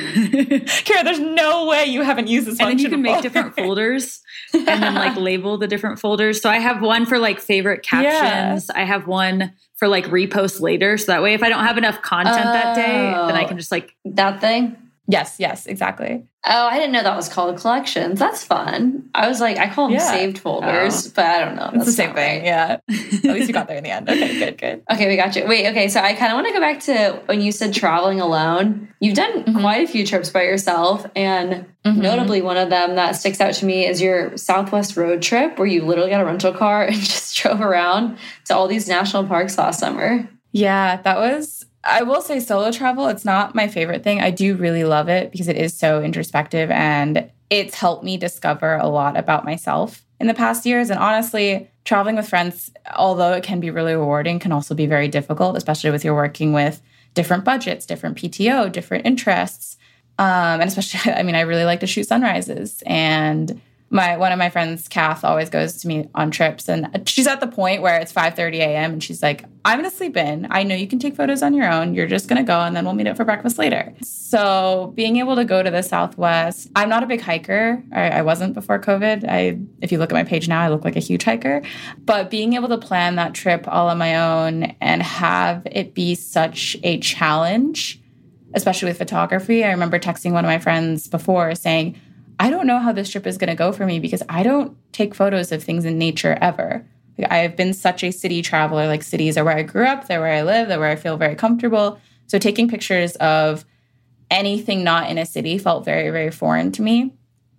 Kara, there's no way you haven't used this function. And then you can make different folders and then like label the different folders. So I have one for like favorite captions. Yeah. I have one for like repost later. So that way, if I don't have enough content that day, then I can just like... That thing? Yes, exactly. Oh, I didn't know that was called collections. That's fun. I was like, I call them saved folders, but I don't know. It's the same thing. Right. Yeah. At least you got there in the end. Okay, good. Okay, we got you. Wait, okay. So I kind of want to go back to when you said traveling alone. You've done quite a few trips by yourself. And notably one of them that sticks out to me is your Southwest road trip where you literally got a rental car and just drove around to all these national parks last summer. Yeah, that was... I will say solo travel, it's not my favorite thing. I do really love it because it is so introspective and it's helped me discover a lot about myself in the past years. And honestly, traveling with friends, although it can be really rewarding, can also be very difficult, especially with you're working with different budgets, different PTO, different interests. And especially, I mean, I really like to shoot sunrises. And one of my friends, Kath, always goes to me on trips, and she's at the point where it's 5:30 a.m. and she's like, I'm going to sleep in. I know you can take photos on your own. You're just going to go and then we'll meet up for breakfast later. So being able to go to the Southwest, I'm not a big hiker. I wasn't before COVID. If you look at my page now, I look like a huge hiker. But being able to plan that trip all on my own and have it be such a challenge, especially with photography. I remember texting one of my friends before saying, I don't know how this trip is going to go for me because I don't take photos of things in nature ever. Like, I've been such a city traveler. Like, cities are where I grew up. They're where I live. They're where I feel very comfortable. So taking pictures of anything not in a city felt very, very foreign to me.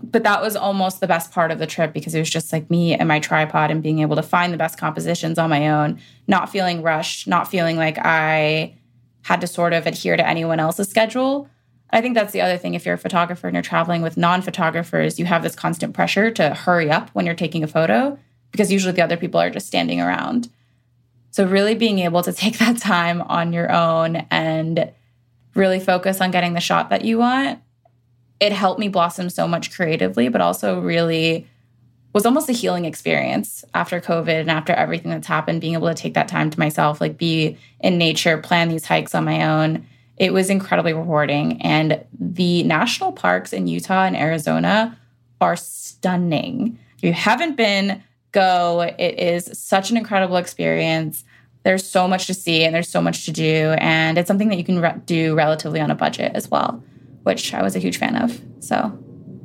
But that was almost the best part of the trip because it was just like me and my tripod and being able to find the best compositions on my own, not feeling rushed, not feeling like I had to sort of adhere to anyone else's schedule. I think that's the other thing. If you're a photographer and you're traveling with non-photographers, you have this constant pressure to hurry up when you're taking a photo because usually the other people are just standing around. So really being able to take that time on your own and really focus on getting the shot that you want, it helped me blossom so much creatively, but also really was almost a healing experience after COVID and after everything that's happened, being able to take that time to myself, like be in nature, plan these hikes on my own. It was incredibly rewarding. And the national parks in Utah and Arizona are stunning. If you haven't been, go. It is such an incredible experience. There's so much to see and there's so much to do. And it's something that you can do relatively on a budget as well, which I was a huge fan of. So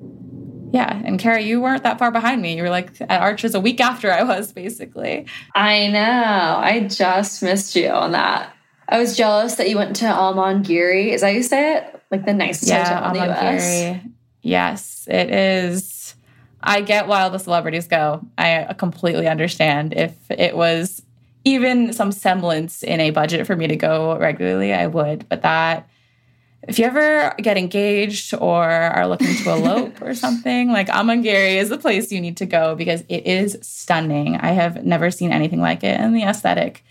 yeah. And Kara, you weren't that far behind me. You were like at Arches a week after I was, basically. I know. I just missed you on that. I was jealous that you went to Almangiri. Is that how you say it? Like the nicest hotel in the US. Yes, it is. I get why all the celebrities go. I completely understand. If it was even some semblance in a budget for me to go regularly, I would. But that, if you ever get engaged or are looking to elope or something, like Almangiri is the place you need to go because it is stunning. I have never seen anything like it. And the aesthetic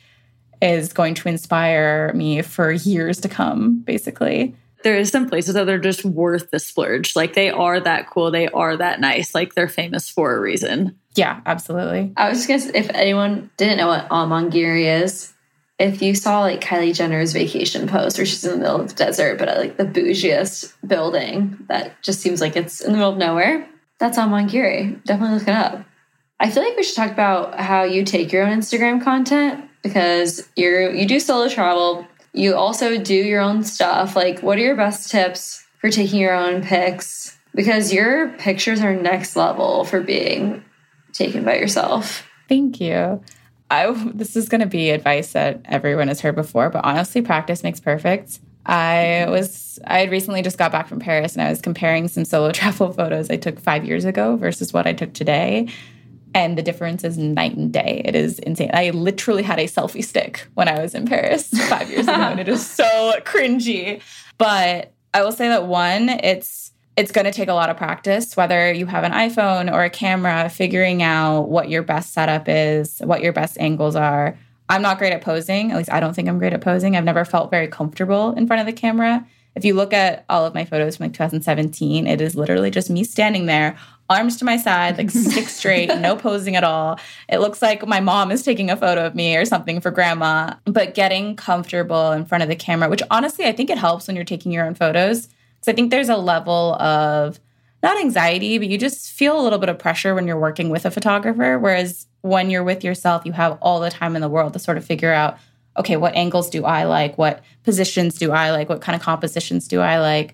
is going to inspire me for years to come, basically. There is some places that are just worth the splurge. Like they are that cool. They are that nice. Like they're famous for a reason. Yeah, absolutely. I was just going to say, if anyone didn't know what Almangiri is, if you saw like Kylie Jenner's vacation post where she's in the middle of the desert, but at like the bougiest building that just seems like it's in the middle of nowhere, that's Almangiri. Definitely look it up. I feel like we should talk about how you take your own Instagram content because you do solo travel. You also do your own stuff. Like, what are your best tips for taking your own pics? Because your pictures are next level for being taken by yourself. Thank you. This is going to be advice that everyone has heard before, but honestly, practice makes perfect. I had recently just got back from Paris and I was comparing some solo travel photos I took 5 years ago versus what I took today. And the difference is night and day. It is insane. I literally had a selfie stick when I was in Paris 5 years ago, and it is so cringy. But I will say that one, it's going to take a lot of practice, whether you have an iPhone or a camera, figuring out what your best setup is, what your best angles are. I'm not great at posing. At least I don't think I'm great at posing. I've never felt very comfortable in front of the camera. If you look at all of my photos from like 2017, it is literally just me standing there, arms to my side, like stick straight, no posing at all. It looks like my mom is taking a photo of me or something for grandma. But getting comfortable in front of the camera, which honestly, I think it helps when you're taking your own photos. Because I think there's a level of, not anxiety, but you just feel a little bit of pressure when you're working with a photographer. Whereas when you're with yourself, you have all the time in the world to sort of figure out, okay, what angles do I like? What positions do I like? What kind of compositions do I like?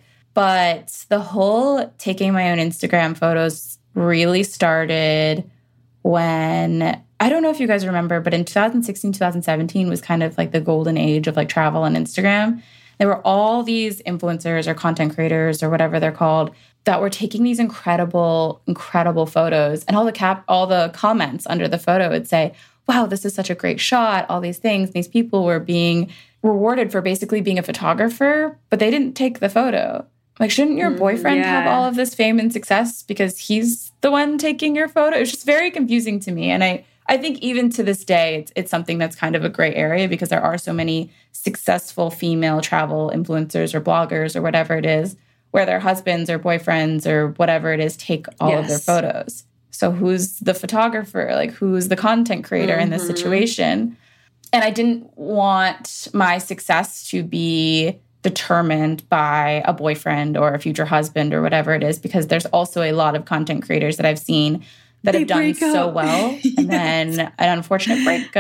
But the whole taking my own Instagram photos really started when, I don't know if you guys remember, but in 2016, 2017 was kind of like the golden age of like travel on Instagram. There were all these influencers or content creators or whatever they're called that were taking these incredible, incredible photos. And all the comments under the photo would say, wow, this is such a great shot, all these things. These people were being rewarded for basically being a photographer, but they didn't take the photo. Like, shouldn't your boyfriend have all of this fame and success because he's the one taking your photo? It's just very confusing to me. And I think even to this day, it's something that's kind of a gray area because there are so many successful female travel influencers or bloggers or whatever it is, where their husbands or boyfriends or whatever it is take all of their photos. So who's the photographer? Like, who's the content creator in this situation? And I didn't want my success to be determined by a boyfriend or a future husband or whatever it is, because there's also a lot of content creators that I've seen that have done so well. And then an unfortunate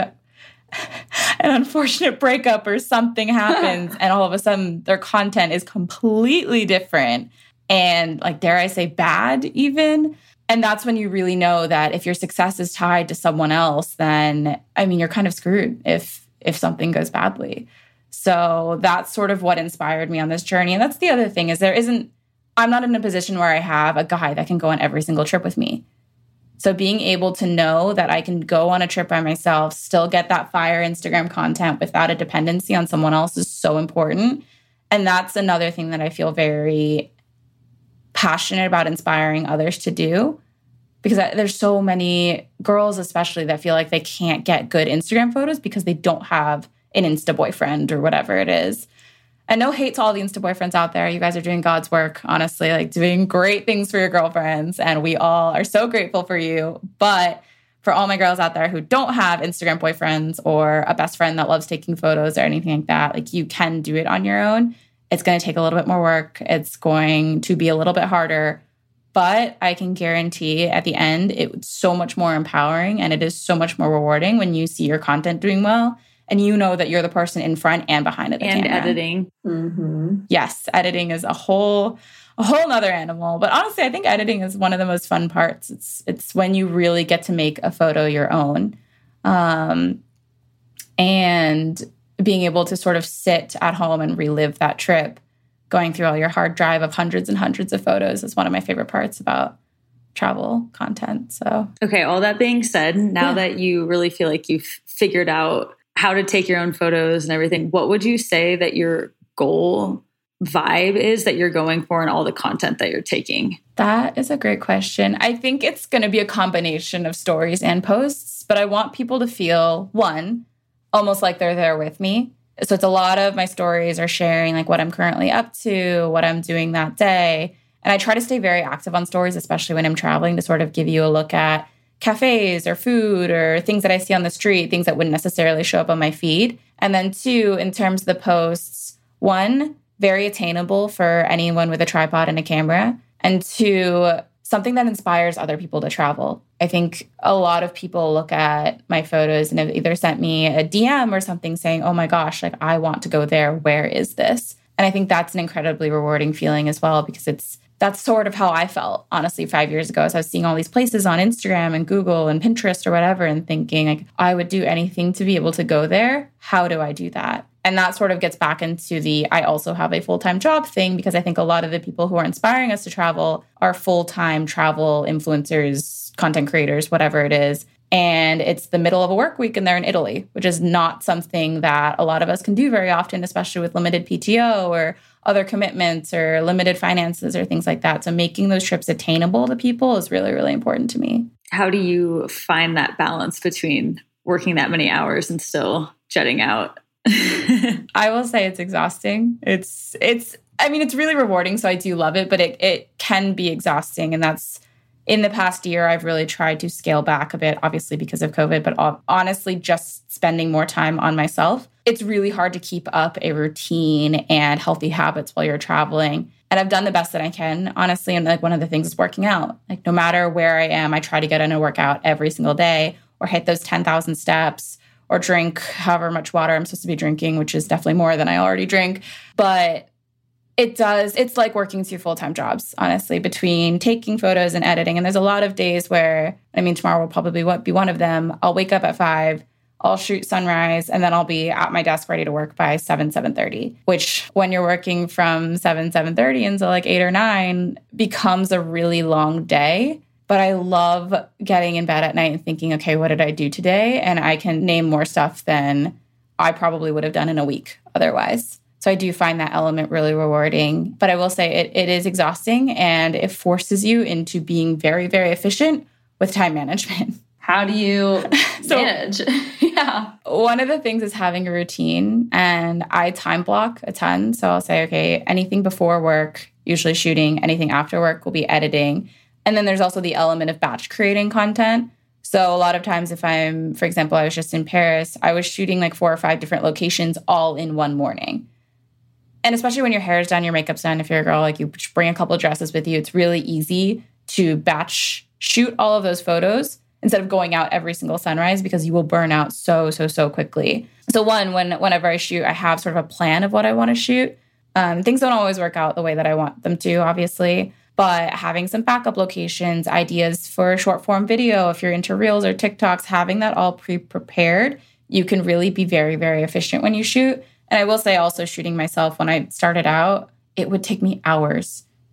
breakup or something happens and all of a sudden their content is completely different and, like, dare I say, bad even. And that's when you really know that if your success is tied to someone else, then, I mean, you're kind of screwed if something goes badly. So that's sort of what inspired me on this journey. And that's the other thing, is there isn't I'm not in a position where I have a guy that can go on every single trip with me. So being able to know that I can go on a trip by myself, still get that fire Instagram content without a dependency on someone else is so important. And that's another thing that I feel very passionate about inspiring others to do. Because there's so many girls, especially, that feel like they can't get good Instagram photos because they don't have an Insta boyfriend or whatever it is. And no hate to all the Insta boyfriends out there. You guys are doing God's work, honestly, like doing great things for your girlfriends. And we all are so grateful for you. But for all my girls out there who don't have Instagram boyfriends or a best friend that loves taking photos or anything like that, like you can do it on your own. It's going to take a little bit more work. It's going to be a little bit harder. But I can guarantee at the end, it's so much more empowering and it is so much more rewarding when you see your content doing well and you know that you're the person in front and behind the camera. And editing. Mm-hmm. Yes, editing is a whole nother animal. But honestly, I think editing is one of the most fun parts. It's when you really get to make a photo your own. And being able to sort of sit at home and relive that trip, going through all your hard drive of hundreds and hundreds of photos is one of my favorite parts about travel content. So, okay, all that being said, now that you really feel like you've figured out how to take your own photos and everything, what would you say that your goal vibe is that you're going for in all the content that you're taking? That is a great question. I think it's going to be a combination of stories and posts, but I want people to feel, one, almost like they're there with me. So it's a lot of my stories are sharing like what I'm currently up to, what I'm doing that day. And I try to stay very active on stories, especially when I'm traveling, to sort of give you a look at cafes or food or things that I see on the street, things that wouldn't necessarily show up on my feed. And then two, in terms of the posts, one, very attainable for anyone with a tripod and a camera. And two, something that inspires other people to travel. I think a lot of people look at my photos and have either sent me a DM or something saying, oh my gosh, like I want to go there. Where is this? And I think that's an incredibly rewarding feeling as well, because that's sort of how I felt, honestly, 5 years ago. So I was seeing all these places on Instagram and Google and Pinterest or whatever and thinking like, I would do anything to be able to go there. How do I do that? And that sort of gets back into the I also have a full-time job thing, because I think a lot of the people who are inspiring us to travel are full-time travel influencers, content creators, whatever it is. And it's the middle of a work week and they're in Italy, which is not something that a lot of us can do very often, especially with limited PTO or other commitments or limited finances or things like that. So making those trips attainable to people is really, really important to me. How do you find that balance between working that many hours and still jetting out? I will say it's exhausting. It's really rewarding. So I do love it, but it can be exhausting. And that's, in the past year, I've really tried to scale back a bit, obviously because of COVID, but honestly, just spending more time on myself. It's really hard to keep up a routine and healthy habits while you're traveling. And I've done the best that I can, honestly. And like one of the things is working out. Like no matter where I am, I try to get in a workout every single day or hit those 10,000 steps or drink however much water I'm supposed to be drinking, which is definitely more than I already drink. But it's like working two full-time jobs, honestly, between taking photos and editing. And there's a lot of days where, tomorrow will probably be one of them. I'll wake up at 5, I'll shoot sunrise, and then I'll be at my desk ready to work by 7:30, which when you're working from 7:30 until like 8 or 9 becomes a really long day. But I love getting in bed at night and thinking, okay, what did I do today? And I can name more stuff than I probably would have done in a week otherwise. So I do find that element really rewarding. But I will say it is exhausting and it forces you into being very, very efficient with time management. How do you manage? Yeah. One of the things is having a routine, and I time block a ton. So I'll say, okay, anything before work, usually shooting, anything after work will be editing. And then there's also the element of batch creating content. So a lot of times if for example, I was just in Paris, I was shooting like 4 or 5 different locations all in one morning. And especially when your hair is done, your makeup's done, if you're a girl, like you just bring a couple of dresses with you, it's really easy to batch shoot all of those photos instead of going out every single sunrise, because you will burn out so quickly. So whenever I shoot, I have sort of a plan of what I want to shoot. Things don't always work out the way that I want them to, obviously. But having some backup locations, ideas for short form video, if you're into Reels or TikToks, having that all pre-prepared, you can really be very, very efficient when you shoot. And I will say also shooting myself, when I started out, it would take me hours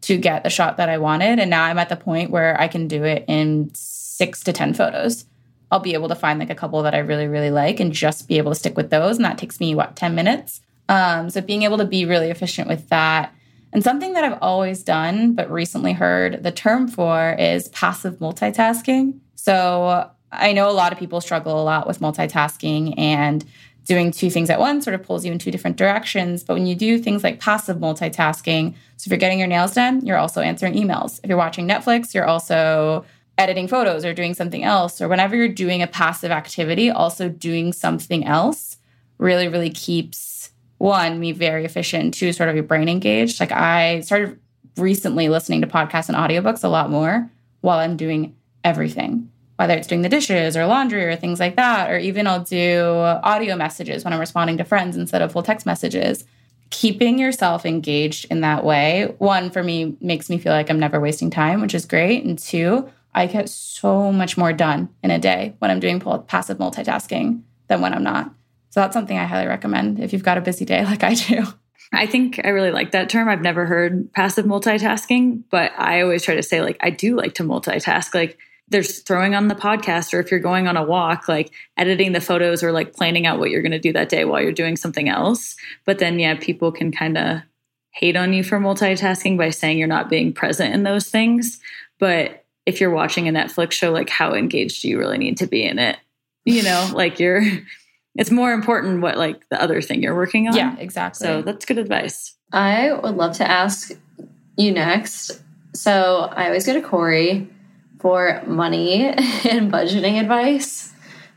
to get the shot that I wanted. And now I'm at the point where I can do it in 6 to 10 photos. I'll be able to find like a couple that I really, really like and just be able to stick with those. And that takes me, 10 minutes? So being able to be really efficient with that. And something that I've always done, but recently heard the term for is passive multitasking. So I know a lot of people struggle a lot with multitasking, and doing 2 things at once sort of pulls you in 2 different directions. But when you do things like passive multitasking, so if you're getting your nails done, you're also answering emails. If you're watching Netflix, you're also editing photos or doing something else. Or whenever you're doing a passive activity, also doing something else really, really keeps, 1, me very efficient, 2, sort of your brain engaged. Like I started recently listening to podcasts and audiobooks a lot more while I'm doing everything, whether it's doing the dishes or laundry or things like that, or even I'll do audio messages when I'm responding to friends instead of full text messages. Keeping yourself engaged in that way, 1, for me, makes me feel like I'm never wasting time, which is great. And 2, I get so much more done in a day when I'm doing passive multitasking than when I'm not. So that's something I highly recommend if you've got a busy day like I do. I think I really like that term. I've never heard passive multitasking, but I always try to say, like, I do like to multitask. Like, there's throwing on the podcast, or if you're going on a walk, like editing the photos or like planning out what you're going to do that day while you're doing something else. But then, yeah, people can kind of hate on you for multitasking by saying you're not being present in those things. But if you're watching a Netflix show, like, how engaged do you really need to be in it? You know, like it's more important what like the other thing you're working on. Yeah, exactly. So that's good advice. I would love to ask you next. So I always go to Corey for money and budgeting advice.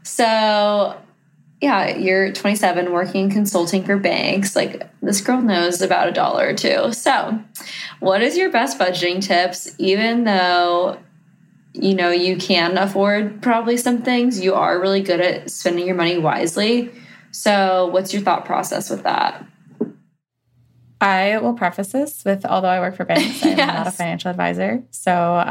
So yeah, you're 27, working consulting for banks. Like, this girl knows about $1 or $2. So what is your best budgeting tips? Even though, you know, you can afford probably some things, you are really good at spending your money wisely. So what's your thought process with that? I will preface this with, although I work for banks, I'm not a financial advisor. So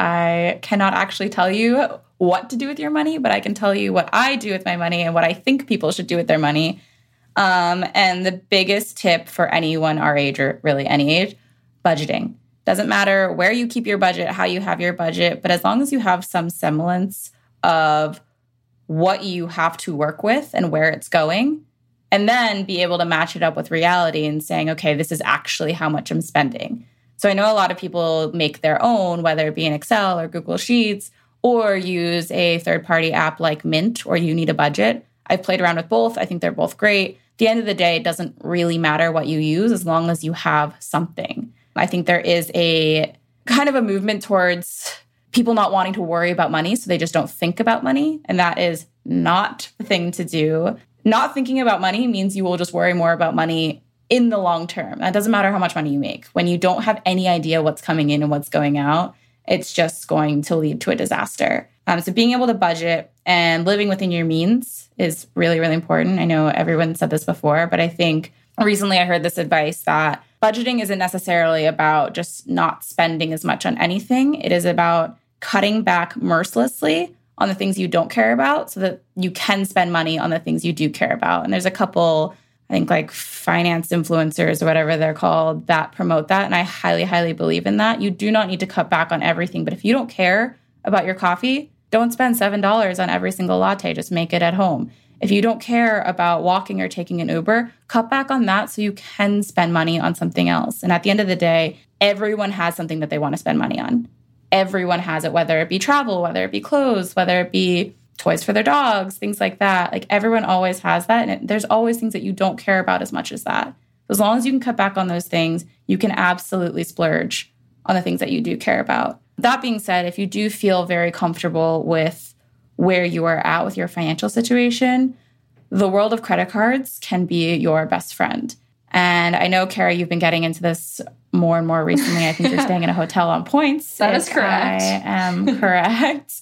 I cannot actually tell you what to do with your money, but I can tell you what I do with my money and what I think people should do with their money. And the biggest tip for anyone our age, or really any age, budgeting. Doesn't matter where you keep your budget, how you have your budget, but as long as you have some semblance of what you have to work with and where it's going, and then be able to match it up with reality and saying, okay, this is actually how much I'm spending. So I know a lot of people make their own, whether it be in Excel or Google Sheets, or use a third-party app like Mint, or You Need a Budget. I've played around with both. I think they're both great. At the end of the day, it doesn't really matter what you use as long as you have something. I think there is a kind of a movement towards people not wanting to worry about money, so they just don't think about money. And that is not the thing to do. Not thinking about money means you will just worry more about money in the long term. That doesn't matter how much money you make. When you don't have any idea what's coming in and what's going out, it's just going to lead to a disaster. So being able to budget and living within your means is really, really important. I know everyone said this before, but I think recently I heard this advice that budgeting isn't necessarily about just not spending as much on anything. It is about cutting back mercilessly on the things you don't care about so that you can spend money on the things you do care about. And there's a couple, I think, like finance influencers or whatever they're called, that promote that. And I highly, highly believe in that. You do not need to cut back on everything. But if you don't care about your coffee, don't spend $7 on every single latte. Just make it at home. If you don't care about walking or taking an Uber, cut back on that so you can spend money on something else. And at the end of the day, everyone has something that they want to spend money on. Everyone has it, whether it be travel, whether it be clothes, whether it be toys for their dogs, things like that. Like, everyone always has that. And there's always things that you don't care about as much as that. As long as you can cut back on those things, you can absolutely splurge on the things that you do care about. That being said, if you do feel very comfortable with where you are at with your financial situation, the world of credit cards can be your best friend. And I know, Kara, you've been getting into this more and more recently. I think you're staying in a hotel on points. That is correct. I am correct.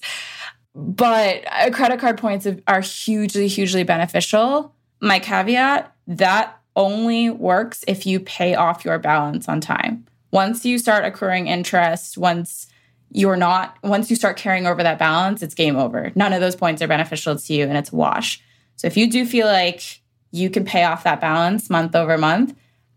But credit card points are hugely, hugely beneficial. My caveat, that only works if you pay off your balance on time. Once you start accruing interest, once you start carrying over that balance, it's game over. None of those points are beneficial to you, and it's a wash. So if you do feel like you can pay off that balance month over month,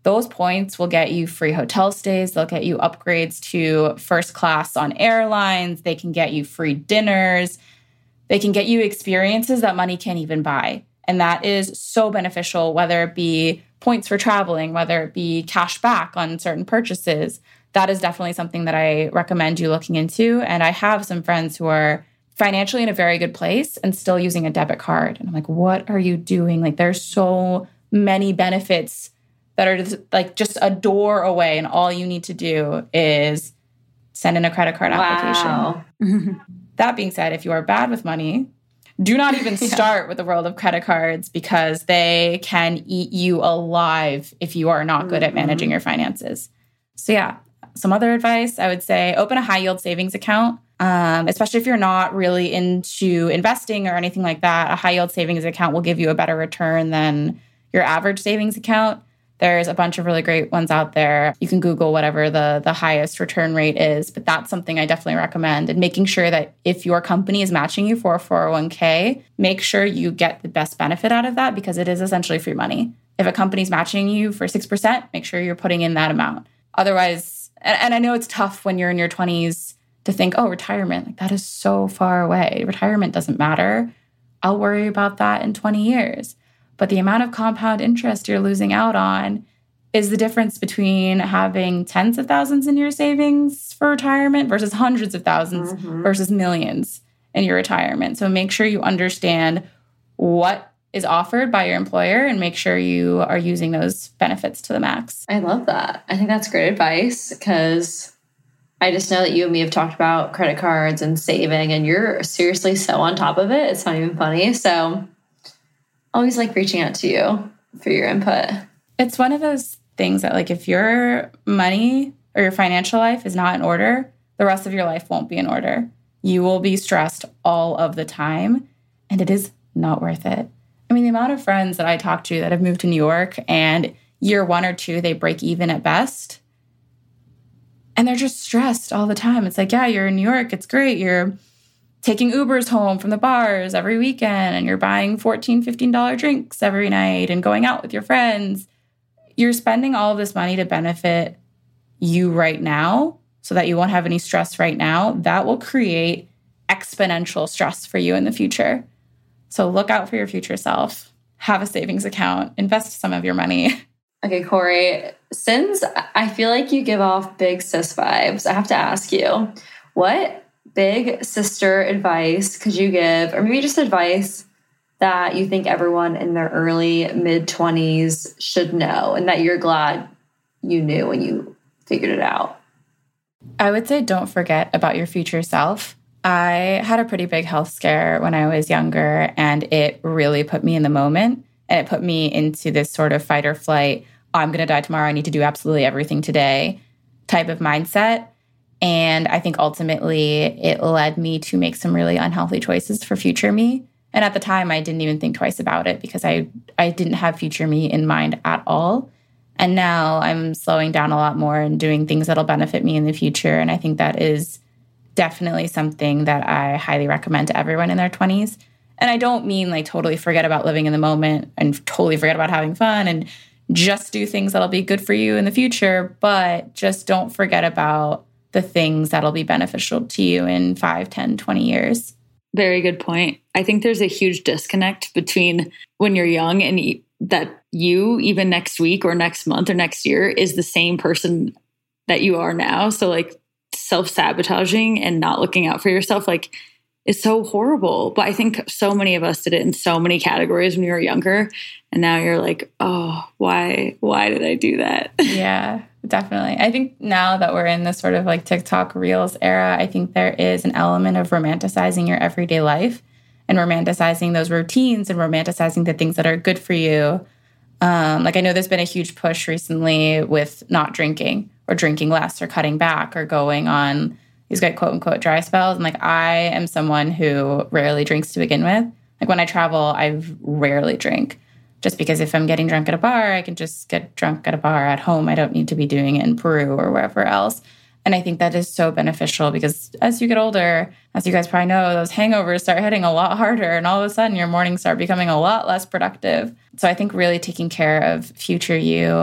Those points will get you free hotel stays. They'll get you upgrades to first class on airlines. They can get you free dinners. They can get you experiences that money can't even buy. And that is so beneficial, whether it be points for traveling, whether it be cash back on certain purchases. That is definitely something that I recommend you looking into. And I have some friends who are financially in a very good place and still using a debit card. And I'm like, what are you doing? Like, there's so many benefits that are just a door away. And all you need to do is send in a credit card application. That being said, if you are bad with money, do not even start with the world of credit cards, because they can eat you alive if you are not good at managing your finances. So yeah, some other advice, I would say open a high yield savings account, especially if you're not really into investing or anything like that. A high yield savings account will give you a better return than your average savings account. There's a bunch of really great ones out there. You can Google whatever the highest return rate is, but that's something I definitely recommend. And making sure that if your company is matching you for a 401k, make sure you get the best benefit out of that, because it is essentially free money. If a company's matching you for 6%, make sure you're putting in that amount. Otherwise, and I know it's tough when you're in your 20s to think, oh, retirement, like that is so far away. Retirement doesn't matter. I'll worry about that in 20 years. But the amount of compound interest you're losing out on is the difference between having tens of thousands in your savings for retirement versus hundreds of thousands versus millions in your retirement. So make sure you understand what is offered by your employer and make sure you are using those benefits to the max. I love that. I think that's great advice, because I just know that you and me have talked about credit cards and saving, and you're seriously so on top of it. It's not even funny. So always like reaching out to you for your input. It's one of those things that, like, if your money or your financial life is not in order, the rest of your life won't be in order. You will be stressed all of the time, and it is not worth it. I mean, the amount of friends that I talk to that have moved to New York and year 1 or 2, they break even at best. And they're just stressed all the time. It's like, yeah, you're in New York. It's great. You're taking Ubers home from the bars every weekend, and you're buying $14, $15 drinks every night and going out with your friends. You're spending all of this money to benefit you right now so that you won't have any stress right now. That will create exponential stress for you in the future. So look out for your future self. Have a savings account. Invest some of your money. Okay, Corey, since I feel like you give off big sis vibes, I have to ask you, what big sister advice could you give, or maybe just advice that you think everyone in their early mid-20s should know and that you're glad you knew when you figured it out? I would say don't forget about your future self. I had a pretty big health scare when I was younger, and it really put me in the moment, and it put me into this sort of fight or flight, I'm going to die tomorrow, I need to do absolutely everything today type of mindset. And I think ultimately it led me to make some really unhealthy choices for future me. And at the time, I didn't even think twice about it, because I didn't have future me in mind at all. And now I'm slowing down a lot more and doing things that'll benefit me in the future. And I think that is definitely something that I highly recommend to everyone in their 20s. And I don't mean like totally forget about living in the moment and totally forget about having fun and just do things that'll be good for you in the future, but just don't forget about the things that'll be beneficial to you in 5, 10, 20 years. Very good point. I think there's a huge disconnect between when you're young and that you, even next week or next month or next year, is the same person that you are now. So like self-sabotaging and not looking out for yourself, like, is so horrible. But I think so many of us did it in so many categories when you were younger. And now you're like, oh, why did I do that? Yeah, definitely. I think now that we're in this sort of like TikTok Reels era, I think there is an element of romanticizing your everyday life and romanticizing those routines and romanticizing the things that are good for you. Like I know there's been a huge push recently with not drinking or drinking less or cutting back or going on these like quote unquote dry spells. And like I am someone who rarely drinks to begin with. Like when I travel, I rarely drink. Just because if I'm getting drunk at a bar, I can just get drunk at a bar at home. I don't need to be doing it in Peru or wherever else. And I think that is so beneficial because as you get older, as you guys probably know, those hangovers start hitting a lot harder. And all of a sudden your mornings start becoming a lot less productive. So I think really taking care of future you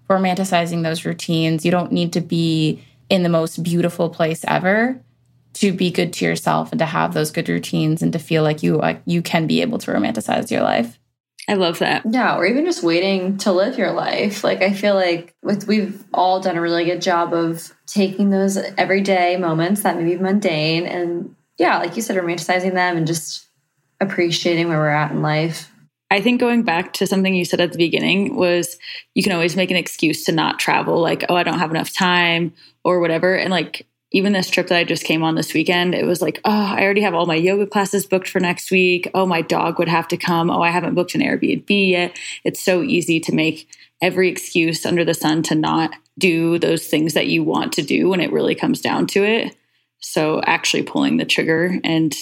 romanticizing those routines. You don't need to be in the most beautiful place ever to be good to yourself and to have those good routines and to feel like you can be able to romanticize your life. I love that. Yeah, or even just waiting to live your life. Like, I feel like we've all done a really good job of taking those everyday moments that may be mundane and, yeah, like you said, romanticizing them and just appreciating where we're at in life. I think going back to something you said at the beginning was you can always make an excuse to not travel, like, oh, I don't have enough time or whatever. And like, even this trip that I just came on this weekend, it was like, oh, I already have all my yoga classes booked for next week. Oh, my dog would have to come. Oh, I haven't booked an Airbnb yet. It's so easy to make every excuse under the sun to not do those things that you want to do when it really comes down to it. So actually pulling the trigger and,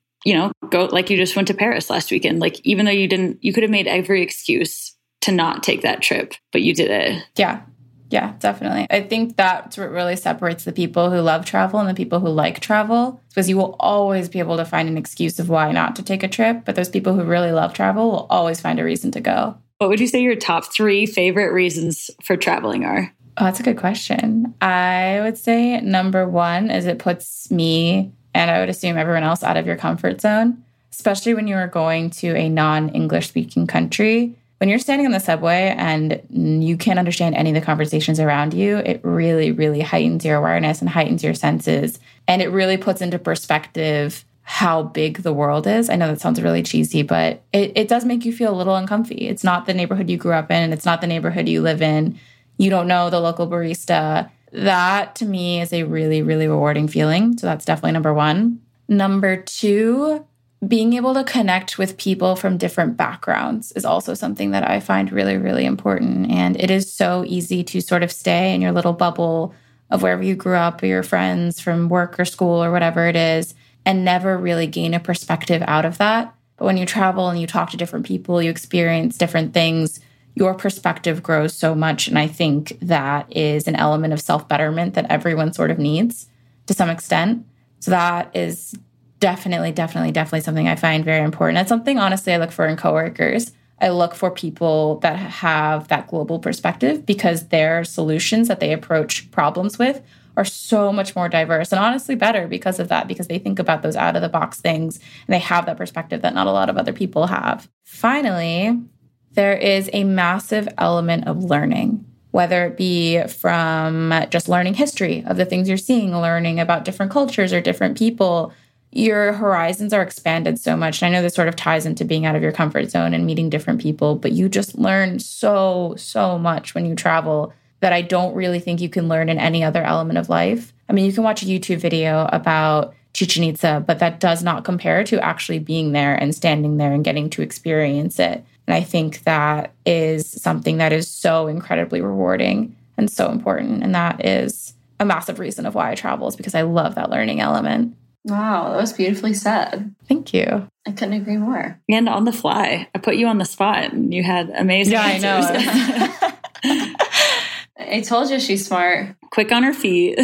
go, like you just went to Paris last weekend. Like, even though you could have made every excuse to not take that trip, but you did it. Yeah, definitely. I think that's what really separates the people who love travel and the people who like travel, because you will always be able to find an excuse of why not to take a trip. But those people who really love travel will always find a reason to go. What would you say your top 3 favorite reasons for traveling are? Oh, that's a good question. I would say number 1 is it puts me, and I would assume everyone else, out of your comfort zone, especially when you are going to a non-English speaking country. When you're standing on the subway and you can't understand any of the conversations around you, it really, really heightens your awareness and heightens your senses. And it really puts into perspective how big the world is. I know that sounds really cheesy, but it does make you feel a little uncomfy. It's not the neighborhood you grew up in. It's not the neighborhood you live in. You don't know the local barista. That, to me, is a really, really rewarding feeling. So that's definitely number 1. Number 2, being able to connect with people from different backgrounds is also something that I find really, really important. And it is so easy to sort of stay in your little bubble of wherever you grew up or your friends from work or school or whatever it is, and never really gain a perspective out of that. But when you travel and you talk to different people, you experience different things, your perspective grows so much. And I think that is an element of self-betterment that everyone sort of needs to some extent. So that is definitely something I find very important. It's something, honestly, I look for in coworkers. I look for people that have that global perspective because their solutions that they approach problems with are so much more diverse and honestly better because of that, because they think about those out of the box things and they have that perspective that not a lot of other people have. Finally, there is a massive element of learning, whether it be from just learning history of the things you're seeing, learning about different cultures or different people. Your horizons are expanded so much. And I know this sort of ties into being out of your comfort zone and meeting different people, but you just learn so much when you travel that I don't really think you can learn in any other element of life. I mean, you can watch a YouTube video about Chichen Itza, but that does not compare to actually being there and standing there and getting to experience it. And I think that is something that is so incredibly rewarding and so important. And that is a massive reason of why I travel, is because I love that learning element. Wow, that was beautifully said. Thank you. I couldn't agree more. And on the fly. I put you on the spot and you had amazing answers. I know. I told you she's smart. Quick on her feet.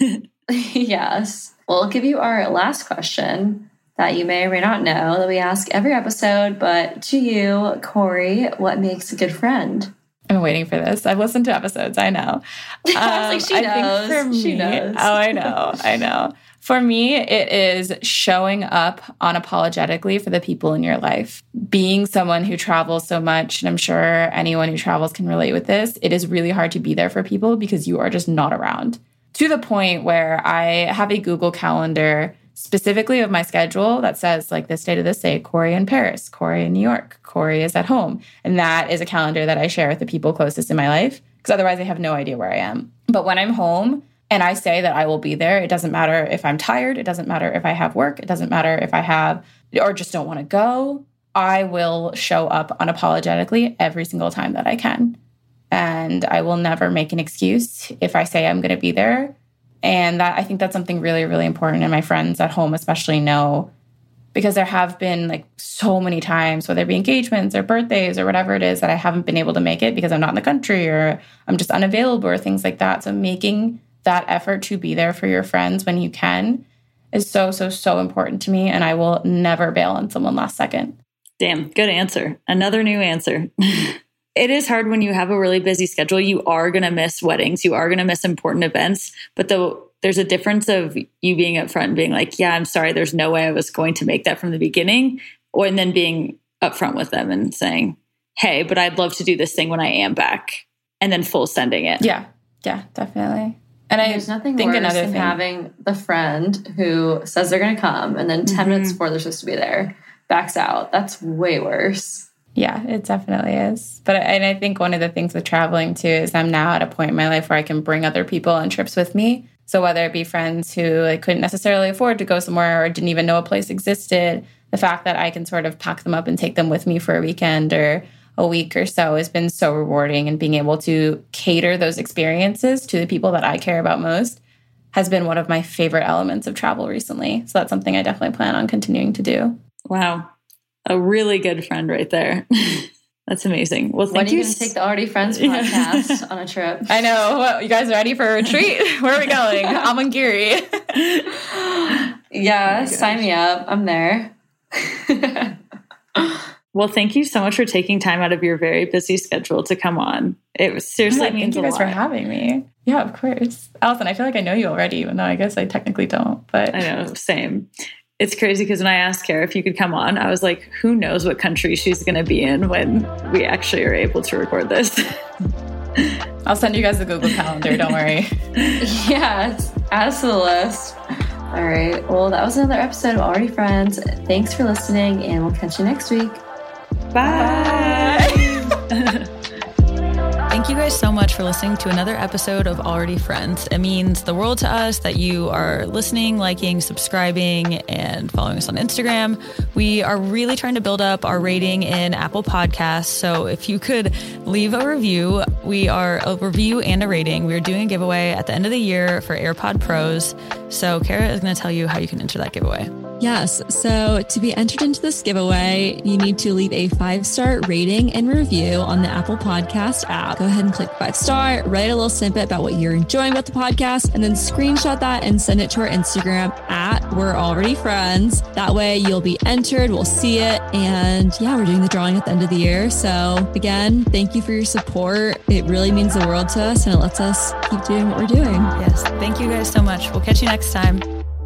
Yes. Well, I'll give you our last question that you may or may not know that we ask every episode. But to you, Corey, what makes a good friend? I've been waiting for this. I've listened to episodes. I know. I was like, she knows. Think for me, she knows. Oh, I know. For me, it is showing up unapologetically for the people in your life. Being someone who travels so much, and I'm sure anyone who travels can relate with this, it is really hard to be there for people because you are just not around. To the point where I have a Google Calendar specifically of my schedule that says, like, this day to this day, Corey in Paris, Corey in New York, Corey is at home. And that is a calendar that I share with the people closest in my life, because otherwise I have no idea where I am. But when I'm home, and I say that I will be there, it doesn't matter if I'm tired. It doesn't matter if I have work. It doesn't matter if I have or just don't want to go. I will show up unapologetically every single time that I can. And I will never make an excuse if I say I'm going to be there. And I think that's something really, really important. And my friends at home especially know, because there have been like so many times, whether it be engagements or birthdays or whatever it is, that I haven't been able to make it because I'm not in the country or I'm just unavailable or things like that. So making that effort to be there for your friends when you can is so important to me. And I will never bail on someone last second. Damn, good answer. Another new answer. it is hard when you have a really busy schedule. You are going to miss weddings. You are going to miss important events. But there's a difference of you being upfront and being like, yeah, I'm sorry, there's no way I was going to make that from the beginning. And then being upfront with them and saying, hey, but I'd love to do this thing when I am back. And then full sending it. Yeah, definitely. And there's nothing worse than having the friend who says they're going to come and then 10 minutes before they're supposed to be there, backs out. That's way worse. Yeah, it definitely is. And I think one of the things with traveling too is I'm now at a point in my life where I can bring other people on trips with me. So whether it be friends who couldn't necessarily afford to go somewhere or didn't even know a place existed, the fact that I can sort of pack them up and take them with me for a weekend or a week or so has been so rewarding. And being able to cater those experiences to the people that I care about most has been one of my favorite elements of travel recently. So that's something I definitely plan on continuing to do. Wow. A really good friend right there. That's amazing. Well, when are you going to take the Already Friends podcast on a trip? I know. What, you guys ready for a retreat? Where are we going? Amangiri. Yeah, sign me up. I'm there. Well, thank you so much for taking time out of your very busy schedule to come on. It was seriously means a lot. Thank you guys for having me. Yeah, of course. Allison, I feel like I know you already, even though I guess I technically don't. But I know, same. It's crazy because when I asked Kara if you could come on, I was like, who knows what country she's going to be in when we actually are able to record this. I'll send you guys the Google Calendar. Don't worry. Yes, add us to the list. All right. Well, that was another episode of Already Friends. Thanks for listening, and we'll catch you next week. Bye. Thank you guys so much for listening to another episode of Already Friends. It means the world to us that you are listening, liking, subscribing, and following us on Instagram. We are really trying to build up our rating in Apple Podcasts. So if you could leave a review, we are a review and a rating. We're doing a giveaway at the end of the year for AirPod Pros. So Kara is going to tell you how you can enter that giveaway. Yes. So to be entered into this giveaway, you need to leave a 5-star rating and review on the Apple Podcast app. Go ahead and click 5-star, write a little snippet about what you're enjoying about the podcast, and then screenshot that and send it to our Instagram at We're Already Friends. That way you'll be entered. We'll see it. And yeah, we're doing the drawing at the end of the year. So again, thank you for your support. It really means the world to us and it lets us keep doing what we're doing. Yes. Thank you guys so much. We'll catch you next time.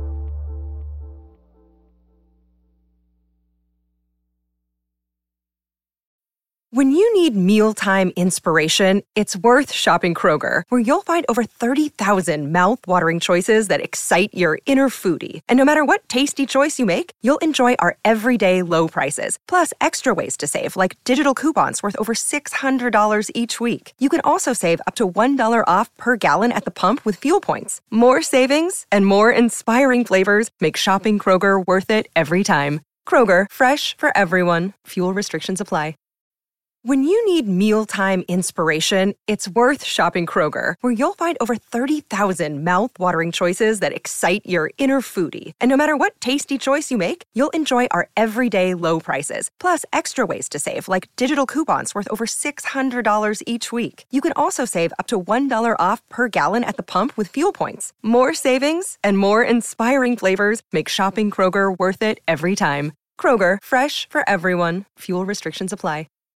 When you need mealtime inspiration, it's worth shopping Kroger, where you'll find over 30,000 mouth-watering choices that excite your inner foodie. And no matter what tasty choice you make, you'll enjoy our everyday low prices, plus extra ways to save, like digital coupons worth over $600 each week. You can also save up to $1 off per gallon at the pump with fuel points. More savings and more inspiring flavors make shopping Kroger worth it every time. Kroger, fresh for everyone. Fuel restrictions apply. When you need mealtime inspiration, it's worth shopping Kroger, where you'll find over 30,000 mouth-watering choices that excite your inner foodie. And no matter what tasty choice you make, you'll enjoy our everyday low prices, plus extra ways to save, like digital coupons worth over $600 each week. You can also save up to $1 off per gallon at the pump with fuel points. More savings and more inspiring flavors make shopping Kroger worth it every time. Kroger, fresh for everyone. Fuel restrictions apply.